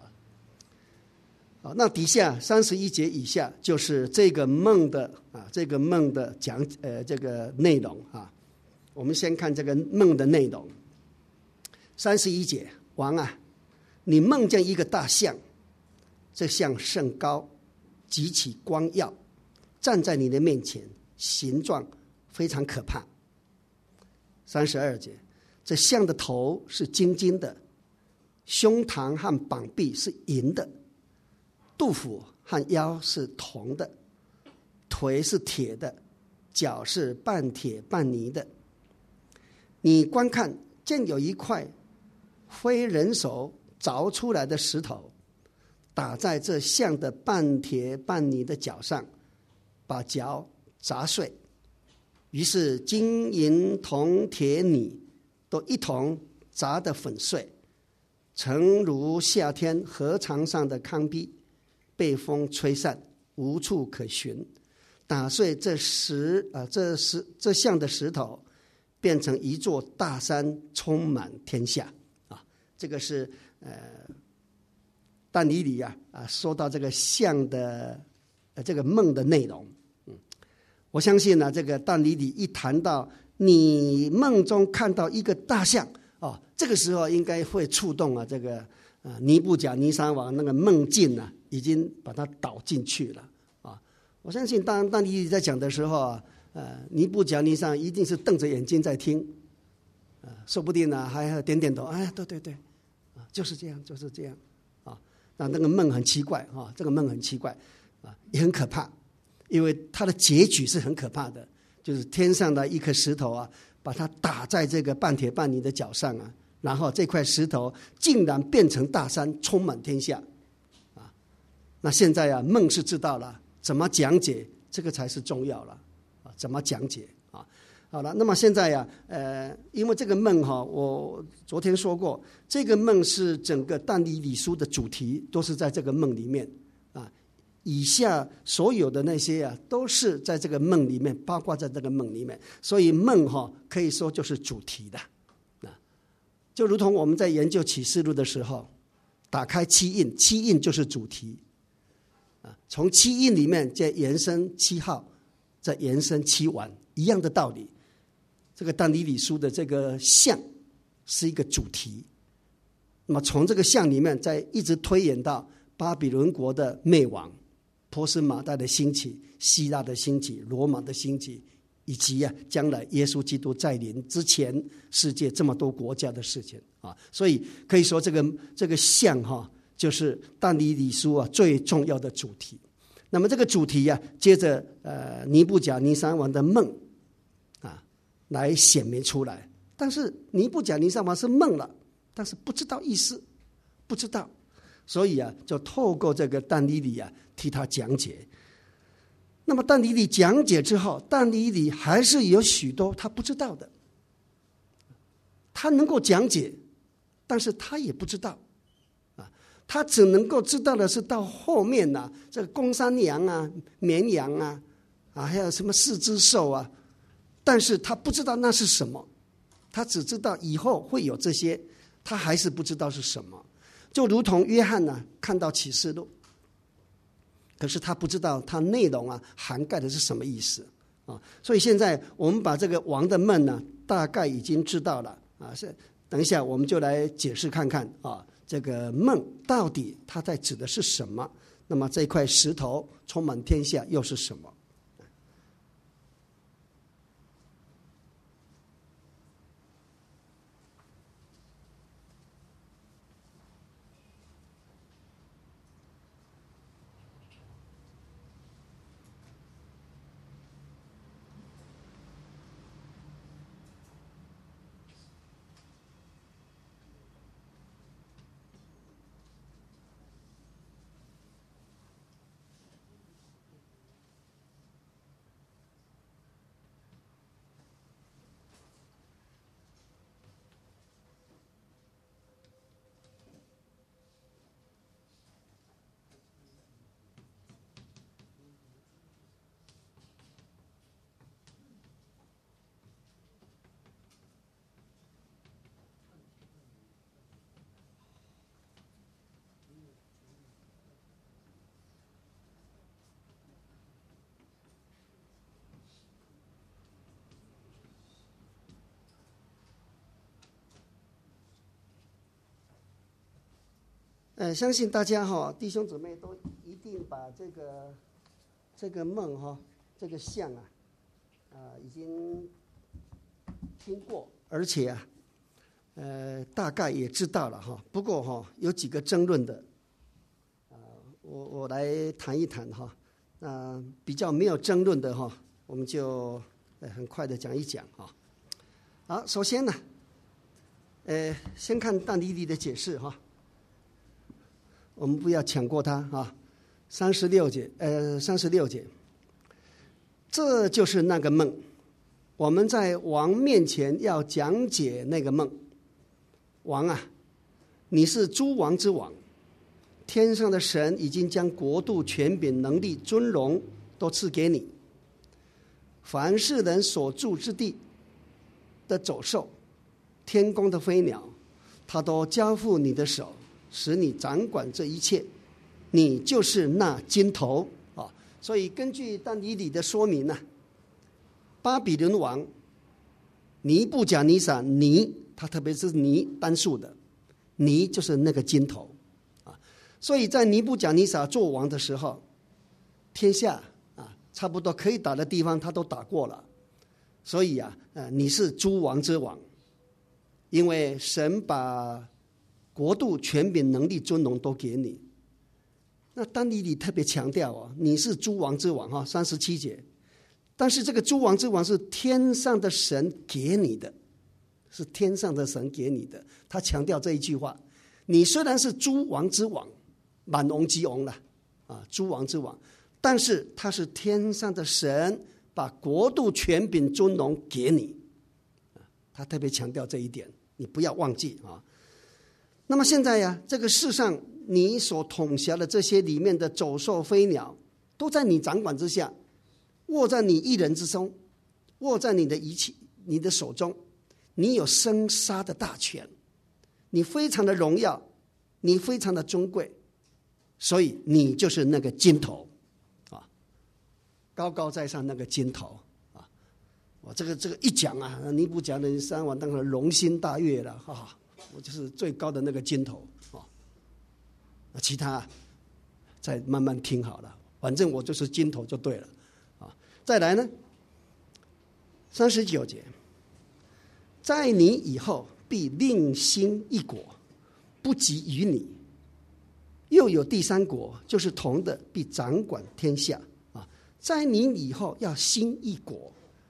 那底下31节以下就是这个梦的讲这个内容我们先看这个梦的内容。31节，王你梦见一个大象，这象甚高，极其光耀，站在你的面前，形状非常可怕。32节，这象的头是金金的，胸膛和膀臂是银的，肚腹和腰是铜的，腿是铁的，脚是半铁半泥的。你观看，见有一块非人手凿出来的石头，打在这象的半铁半泥的脚上，把脚砸碎。于是金银铜铁泥都一同砸得粉碎，诚如夏天河床上的糠秕，被风吹散，无处可寻。打碎这像的石头，变成一座大山，充满天下。这个是但以理说到这个像的这个梦的内容。我相信呢，这个但以理一谈到你梦中看到一个大象这个时候应该会触动这个尼布甲尼撒王那个梦境已经把它导进去了我相信当但以理在讲的时候尼布甲尼撒一定是瞪着眼睛在听说不定还点点头，哎，对对对，就是这样，就是这样那个梦很奇怪这个梦很奇怪也很可怕，因为它的结局是很可怕的，就是天上的一颗石头把它打在这个半铁半泥的脚上然后这块石头竟然变成大山，充满天下那现在梦是知道了，怎么讲解这个才是重要了怎么讲解好了，那么现在因为这个梦我昨天说过，这个梦是整个但以理书的主题，都是在这个梦里面以下所有的那些都是在这个梦里面，包括在这个梦里面，所以梦可以说就是主题的就如同我们在研究启示录的时候，打开七印，七印就是主题从七印里面再延伸七号，再延伸七碗，一样的道理。这个但以理书的这个像是一个主题，那么从这个像里面再一直推演到巴比伦国的灭亡，波斯马代的兴起，希腊的兴起，罗马的兴起，以及将来耶稣基督再临之前世界这么多国家的事情所以可以说这个像就是但以理书最重要的主题。那么这个主题接着尼布甲尼撒王的梦来显明出来，但是尼布甲尼撒王是梦了，但是不知道意思，不知道，所以就透过这个但以理替他讲解。那么但以理讲解之后，但以理还是有许多他不知道的，他能够讲解，但是他也不知道他只能够知道的是到后面这个公山羊绵羊还有什么四只兽但是他不知道那是什么，他只知道以后会有这些，他还是不知道是什么。就如同约翰看到启示录，可是他不知道它内容涵盖的是什么意思所以现在我们把这个王的梦大概已经知道了等一下我们就来解释看看这个梦到底它在指的是什么，那么这块石头充满天下又是什么。相信大家弟兄姊妹都一定把这个梦这个像已经听过，而且大概也知道了不过有几个争论的我来谈一谈比较没有争论的我们就很快的讲一讲好，首先呢先看但以理的解释我们不要抢过它36节，这就是那个梦，我们在王面前要讲解那个梦， 王啊，你是诸王之王，天上的神已经将国度、权柄、能力、尊荣都赐给你。凡是人所住之地的走兽，天空的飞鸟，他都交付你的手，使你掌管这一切。你就是那金头啊！所以根据但以理的说明呢，巴比伦王尼布甲尼撒，他特别是尼单数的，尼就是那个金头啊。所以在尼布甲尼撒做王的时候，天下差不多可以打的地方他都打过了。所以你是诸王之王，因为神把国度、权柄、能力、尊荣都给你。那但以理特别强调你是诸王之王37节。但是这个诸王之王是天上的神给你的，是天上的神给你的。他强调这一句话：你虽然是诸王之王，满王之王了诸王之王，但是他是天上的神把国度、权柄、尊荣给你。他特别强调这一点，你不要忘记啊。那么现在这个世上你所统辖的这些里面的走兽、飞鸟，都在你掌管之下，握在你一人之中，握在你的仪器、你的手中，你有生杀的大权，你非常的荣耀，你非常的尊贵，所以你就是那个金头高高在上那个金头我这个一讲尼布甲尼撒王当然龙心大悦了我就是最高的那个金头其他再慢慢听好了，反正我就是金头就对了再来呢，39节，在你以后必另兴一国，不及于你，又有第三国，就是同的，必掌管天下在你以后要兴一国。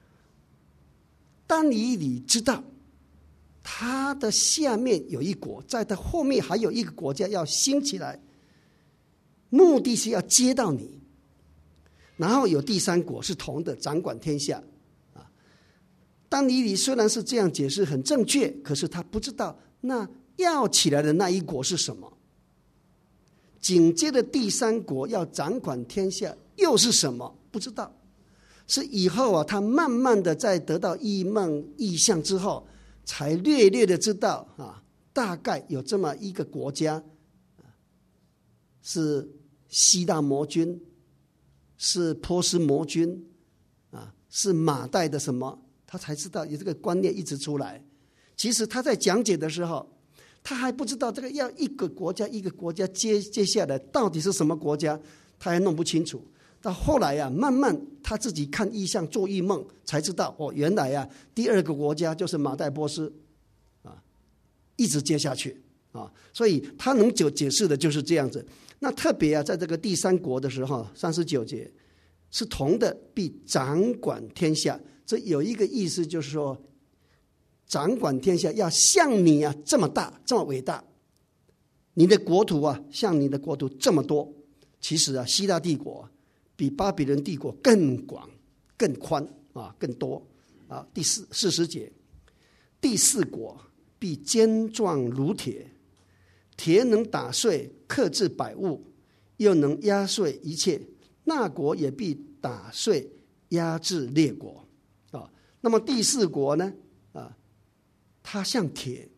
但你知道他的下面有一国，在他后面还有一个国家要兴起来，目的是要接到你。然后有第三国是同的，掌管天下但以理虽然是这样解释很正确，可是他不知道那要起来的那一国是什么，紧接着第三国要掌管天下又是什么，不知道。是以后他慢慢的在得到异梦异象之后，才略略的知道大概有这么一个国家是希腊魔君，是波斯魔君是马代的什么，他才知道有这个观念一直出来。其实他在讲解的时候，他还不知道这个要一个国家一个国家接下来到底是什么国家，他还弄不清楚。到后来慢慢他自己看异象做异梦，才知道原来第二个国家就是马代波斯一直接下去所以他能解释的就是这样子。那特别在这个第三国的时候，39节是同的，必掌管天下。这有一个意思，就是说掌管天下要像你这么大这么伟大，你的国土像你的国土这么多。其实希腊帝国比巴比伦帝国更广更宽更多第40节，第四国必坚壮如铁，铁能打碎克制百物，又能压碎一切，那国也必打碎压制列国那么第四国呢它像铁，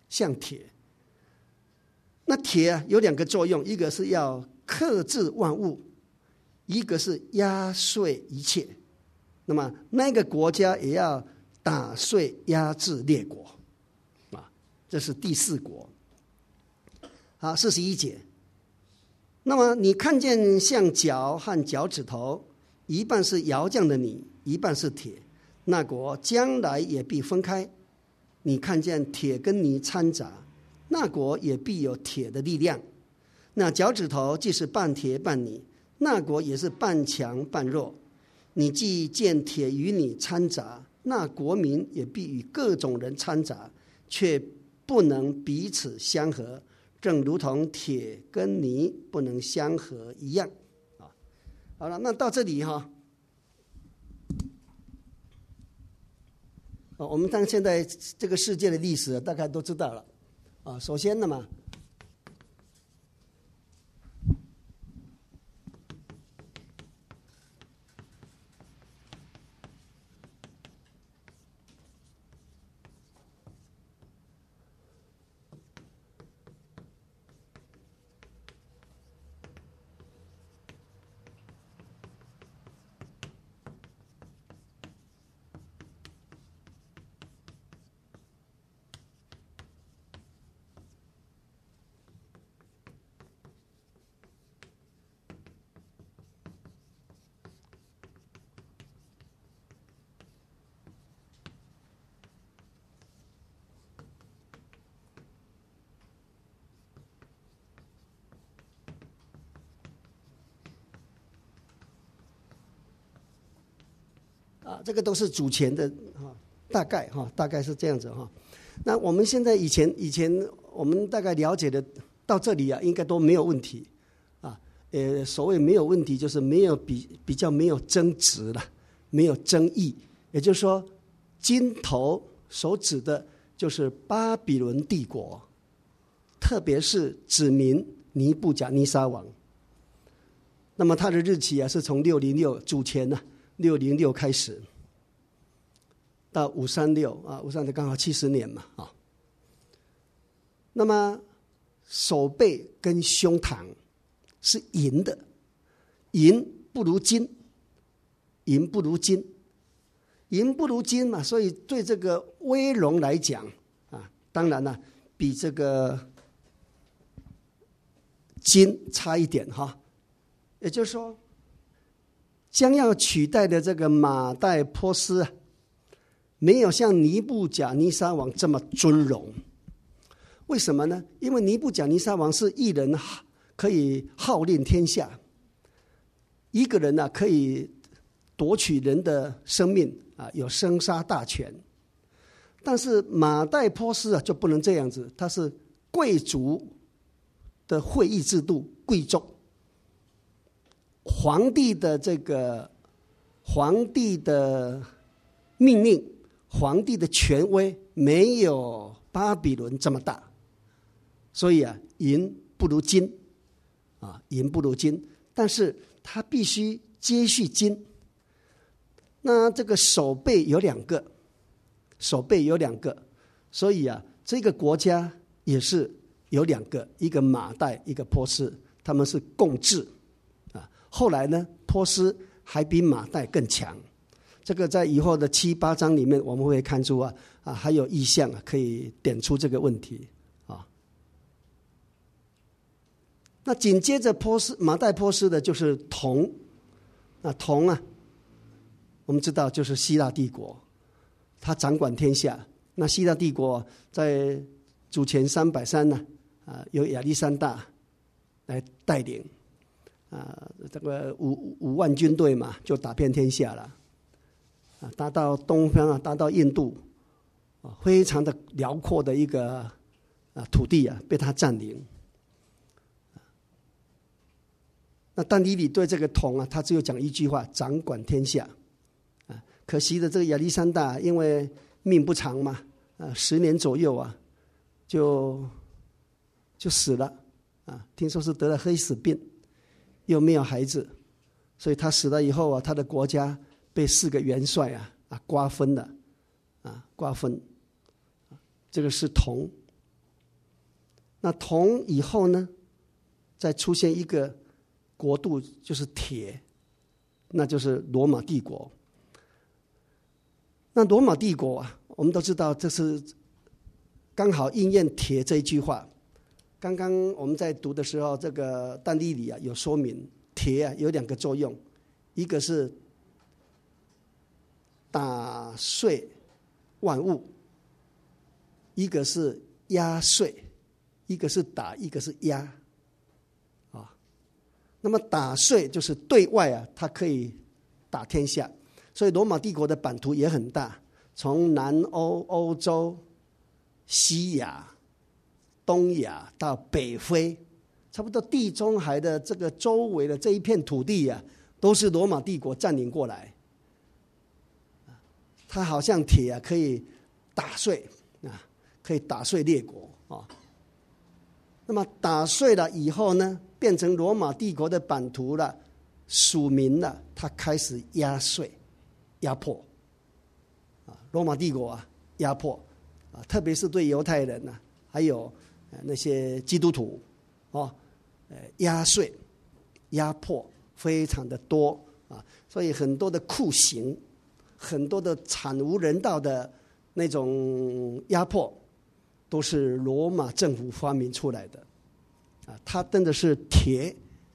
那铁有两个作用，一个是要克制万物，一个是压碎一切。那么那个国家也要打碎压制列国这是第四国41节，那么你看见像脚和脚趾头，一半是窑匠的泥，一半是铁，那国将来也必分开。你看见铁跟泥掺杂，那国也必有铁的力量。那脚趾头既是半铁半泥，那国也是半强半弱。你既见铁与泥掺杂，那国民也必与各种人掺杂，却不能彼此相合，正如同铁跟泥不能相合一样好了，那到这里我们当现在这个世界的历史大概都知道了首先呢嘛，这个都是主权的大概是这样子哈。那我们现在以前我们大概了解的到这里应该都没有问题啊。所谓没有问题，就是没有比较没有争执了，没有争议。也就是说，金头所指的就是巴比伦帝国，特别是指明尼布甲尼撒王。那么他的日期是从606主前606开始，到536刚好70年嘛那么手背跟胸膛是银的，银不如金嘛，所以对这个威龙来讲当然了，比这个金差一点也就是说，将要取代的这个马代波斯没有像尼布甲尼撒王这么尊荣。为什么呢？因为尼布甲尼撒王是一人可以号令天下，一个人可以夺取人的生命有生杀大权。但是马代波斯就不能这样子，他是贵族的会议制度，贵族。皇帝的命令，皇帝的权威没有巴比伦这么大，所以银不如金但是他必须接续金。那这个手背有两个，所以这个国家也是有两个，一个马代，一个波斯，他们是共治。后来呢，波斯还比马代更强。这个在以后的7、8章里面我们会看出还有意象可以点出这个问题那紧接着马代波斯的就是铜。那铜我们知道就是希腊帝国，他掌管天下。那希腊帝国在主前330由亚历山大来带领这个5万军队嘛，就打遍天下了达到东方达到印度非常的辽阔的一个土地被他占领。那但以理对这个铜他只有讲一句话：掌管天下。可惜的这个亚历山大因为命不长嘛，10年左右就死了听说是得了黑死病，又没有孩子，所以他死了以后他的国家被4个元帅瓜分了这个是铜。那铜以后呢，再出现一个国度，就是铁，那就是罗马帝国。那罗马帝国我们都知道，这是刚好应验铁这一句话。刚刚我们在读的时候，这个但以理有说明，铁有2个作用，一个是打碎万物，一个是压碎，一个是打，一个是压那么打碎就是对外它可以打天下，所以罗马帝国的版图也很大，从南欧、欧洲、西亚、东亚到北非，差不多地中海的这个周围的这一片土地都是罗马帝国占领过来。它好像铁可以打碎可以打碎列国那么打碎了以后呢，变成罗马帝国的版图了，属民了，他开始压碎、压迫。罗马帝国压迫特别是对犹太人还有那些基督徒压碎、压迫非常的多所以很多的酷刑，很多的惨无人道的那种压迫，都是罗马政府发明出来的它真的是铁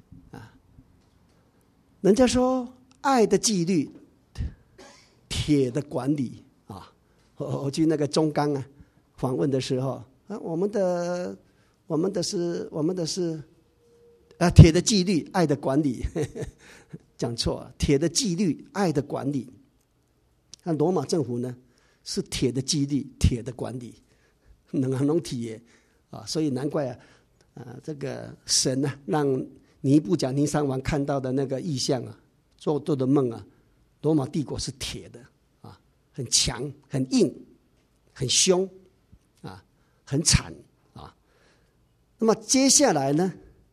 人家说爱的纪律，铁的管理我去那个中钢访问的时候我们的是铁的纪律，爱的管理讲错铁的纪律，爱的管理。那罗马政府呢是铁的纪律，铁的管理，能铁所以难怪这个神让尼布甲尼撒王看到的那个异象做的梦罗马帝国是铁的很强、很硬、很凶很惨那么接下来呢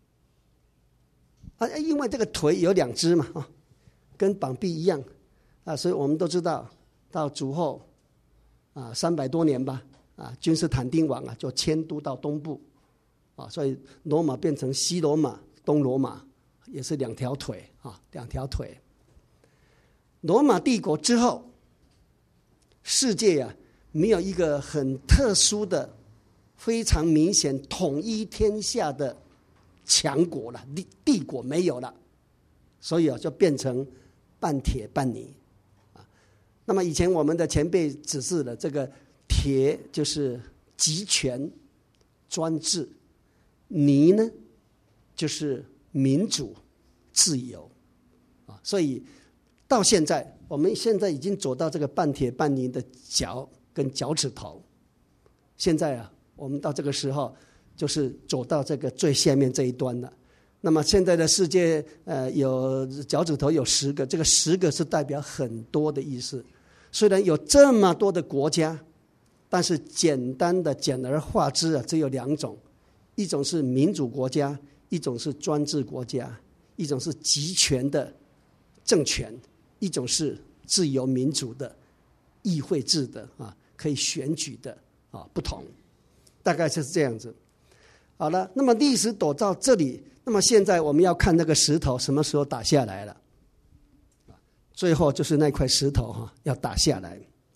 因为这个腿有2只嘛跟膀臂一样所以我们都知道到主后300多年吧君士坦丁王就迁都到东部所以罗马变成西罗马、东罗马，也是2条腿2条腿。罗马帝国之后，世界没有一个很特殊的、非常明显统一天下的强国了，帝国没有了，所以就变成半铁半泥那么以前我们的前辈指示了，这个铁就是集权专制，泥呢就是民主自由所以到现在，我们现在已经走到这个半铁半泥的脚跟脚趾头。现在我们到这个时候，就是走到这个最下面这一端了。那么现在的世界，有脚趾头有10个，这个10个是代表很多的意思。虽然有这么多的国家，但是简单的简而化之只有2种，一种是民主国家，一种是专制国家，一种是集权的政权。一种是自由民主的议会制的可以选举的不同，大概就是这样子。好了，那么历史走到这里，那么现在我们要看那个石头什么时候打下来了。最后就是那块石头要打下来。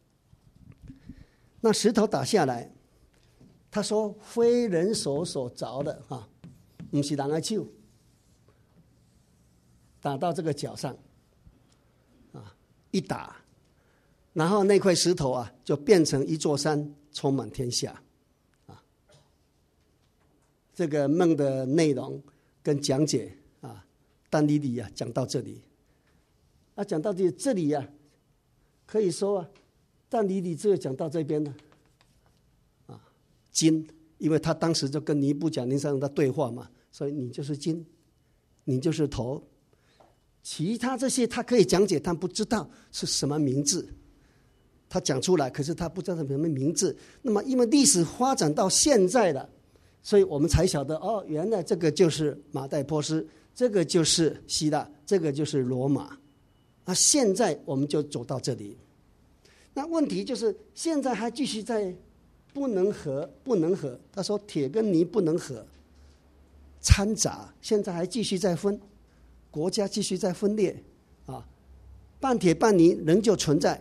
那石头打下来，他说非人手所凿的不是人的手，打到这个脚上一打，然后那块石头就变成一座山，充满天下这个梦的内容跟讲解但莉莉讲到这里讲到这里可以说但莉莉这讲到这边呢金，因为他当时就跟尼布甲尼撒王的对话嘛，所以你就是金，你就是头。其他这些他可以讲解，但不知道是什么名字。他讲出来，可是他不知道什么名字。那么因为历史发展到现在了，所以我们才晓得原来这个就是马代波斯，这个就是希腊，这个就是罗马。现在我们就走到这里。那问题就是现在还继续在不能合。他说铁跟泥不能合，掺杂，现在还继续在分。国家继续在分裂半铁半泥仍旧存在。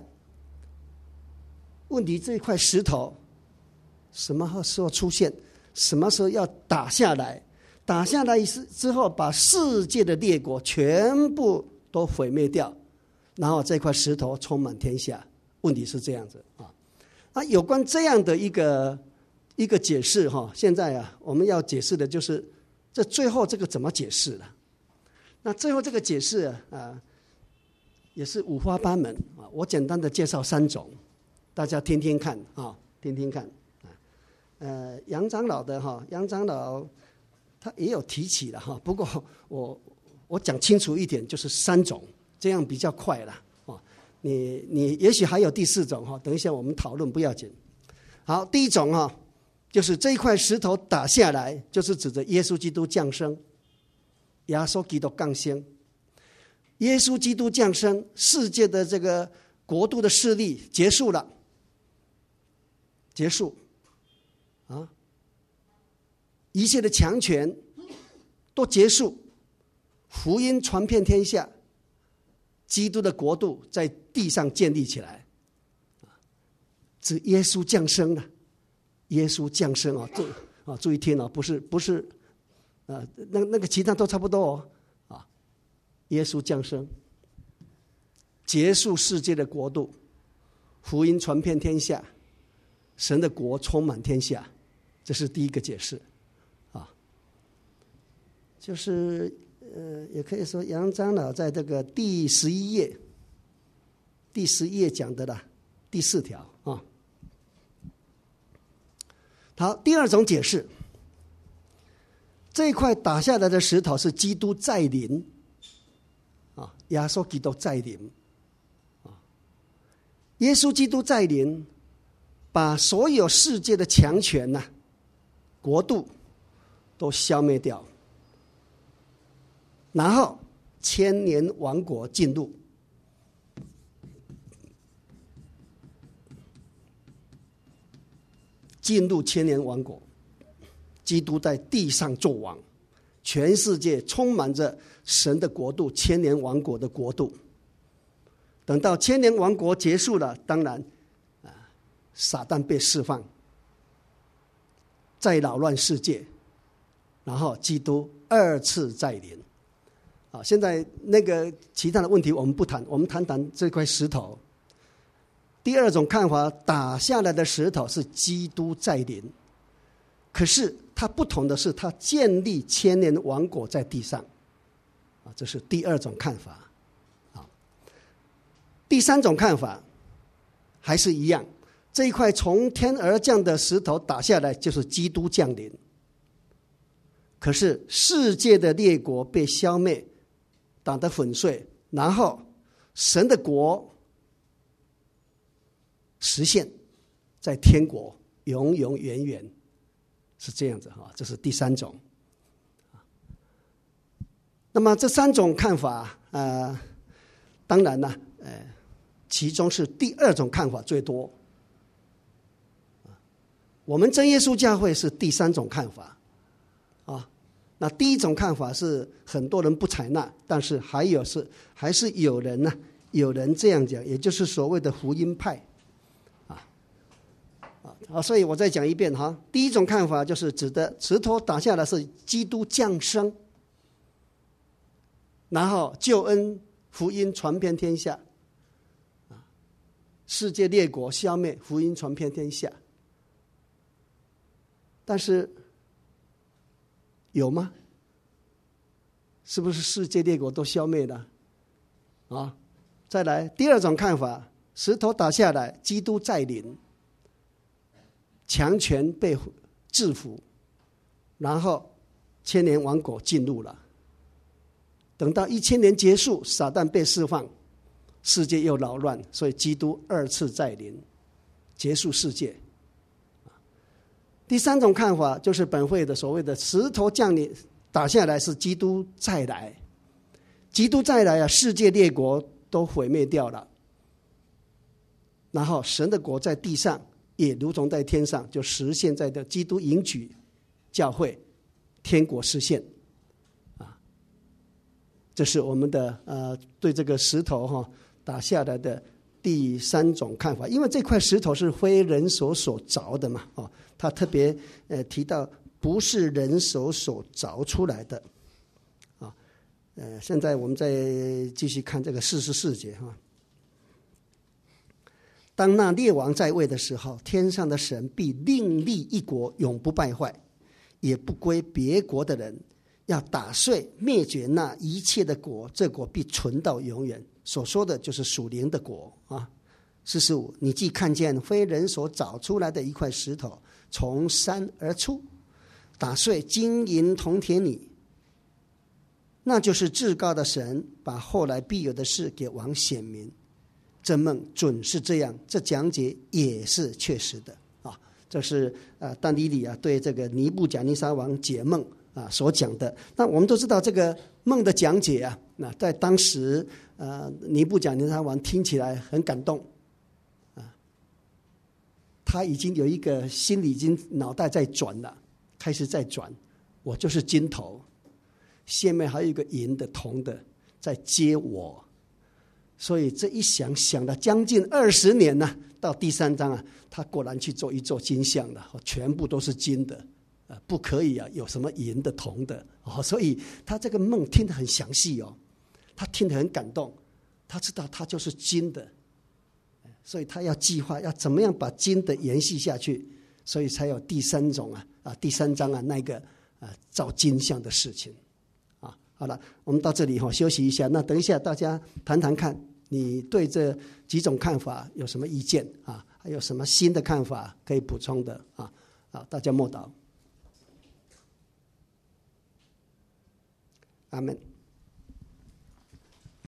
问题这块石头什么时候出现，什么时候要打下来，打下来之后把世界的列国全部都毁灭掉，然后这块石头充满天下。问题是这样子有关这样的一个解释现在我们要解释的就是这最后这个怎么解释了。那最后这个解释也是五花八门我简单的介绍3种，大家听听看听听看杨长老他也有提起了不过我讲清楚一点，就是3种，这样比较快了你也许还有第4种等一下我们讨论不要紧。好，第一种就是这一块石头打下来，就是指着耶稣基督降生，耶稣基督降生，耶稣基督降生，世界的这个国度的势力结束了，结束啊，一切的强权都结束，福音传遍天下，基督的国度在地上建立起来。指耶稣降生了，耶稣降生啊，注意听啊，不是那个其他都差不多哦啊，耶稣降生，结束世界的国度，福音传遍天下，神的国充满天下，这是第一个解释啊。就是也可以说杨长老在这个第11页讲的啦，第4条啊。好，第二种解释，这一块打下来的石头是基督再临啊，耶稣基督再临啊，耶稣基督再临，把所有世界的强权呐、国度都消灭掉，然后千年王国进入。进入千年王国，基督在地上作王，全世界充满着神的国度，千年王国的国度。等到千年王国结束了，当然撒旦被释放，再扰乱世界，然后基督2次再临。现在那个其他的问题我们不谈，我们谈谈这块石头。第二种看法，打下来的石头是基督再临，可是它不同的是，它建立千年王国在地上，这是第二种看法。第三种看法还是一样，这一块从天而降的石头打下来就是基督降临，可是世界的列国被消灭，打得粉碎，然后神的国实现在天国永永远远，是这样子哈，这是第三种。那么这3种看法当然呢其中是第二种看法最多。我们真耶稣教会是第3种看法啊。那第一种看法是很多人不采纳，但是还是有人呢，有人这样讲，也就是所谓的福音派。所以我再讲一遍哈。第一种看法就是指的石头打下来是基督降生，然后救恩福音传遍天下，世界列国消灭，福音传遍天下。但是有吗？是不是世界列国都消灭了啊？再来第二种看法，石头打下来，基督再临，强权被制服，然后千年王国进入了。等到1000年结束，撒旦被释放，世界又扰乱，所以基督2次再临，结束世界。第三种看法就是本会的所谓的石头降临打下来是基督再来，基督再来世界列国都毁灭掉了，然后神的国在地上也如同在天上，就实现在的基督迎娶教会，天国实现这是我们的对这个石头打下来的第三种看法。因为这块石头是非人手所凿的嘛，他特别提到不是人手所凿出来的现在我们再继续看这个44节当那列王在位的时候，天上的神必另立一国，永不败坏，也不归别国的人，要打碎灭绝那一切的国，这国必存到永远。所说的就是属灵的国45，你既看见非人所找出来的一块石头从山而出，打碎金银铜铁铝，那就是至高的神把后来必有的事给王显明。这梦准是这样，这讲解也是确实的这是但以理对这个尼布甲尼撒王解梦所讲的。那我们都知道这个梦的讲解那在当时尼布甲尼撒王听起来很感动他已经有一个心里已经脑袋在转了，开始在转，我就是金头，下面还有一个银的铜的在接我，所以这一想了将近20年呢，到第3章他果然去做一座金像了，全部都是金的，不可以有什么银的铜的所以他这个梦听得很详细他听得很感动，他知道他就是金的，所以他要计划要怎么样把金的延续下去，所以才有第3章那个造金像的事情好了，我们到这里休息一下，那等一下大家谈谈看，你对这几种看法有什么意见还有什么新的看法可以补充的好，大家默祷。阿们。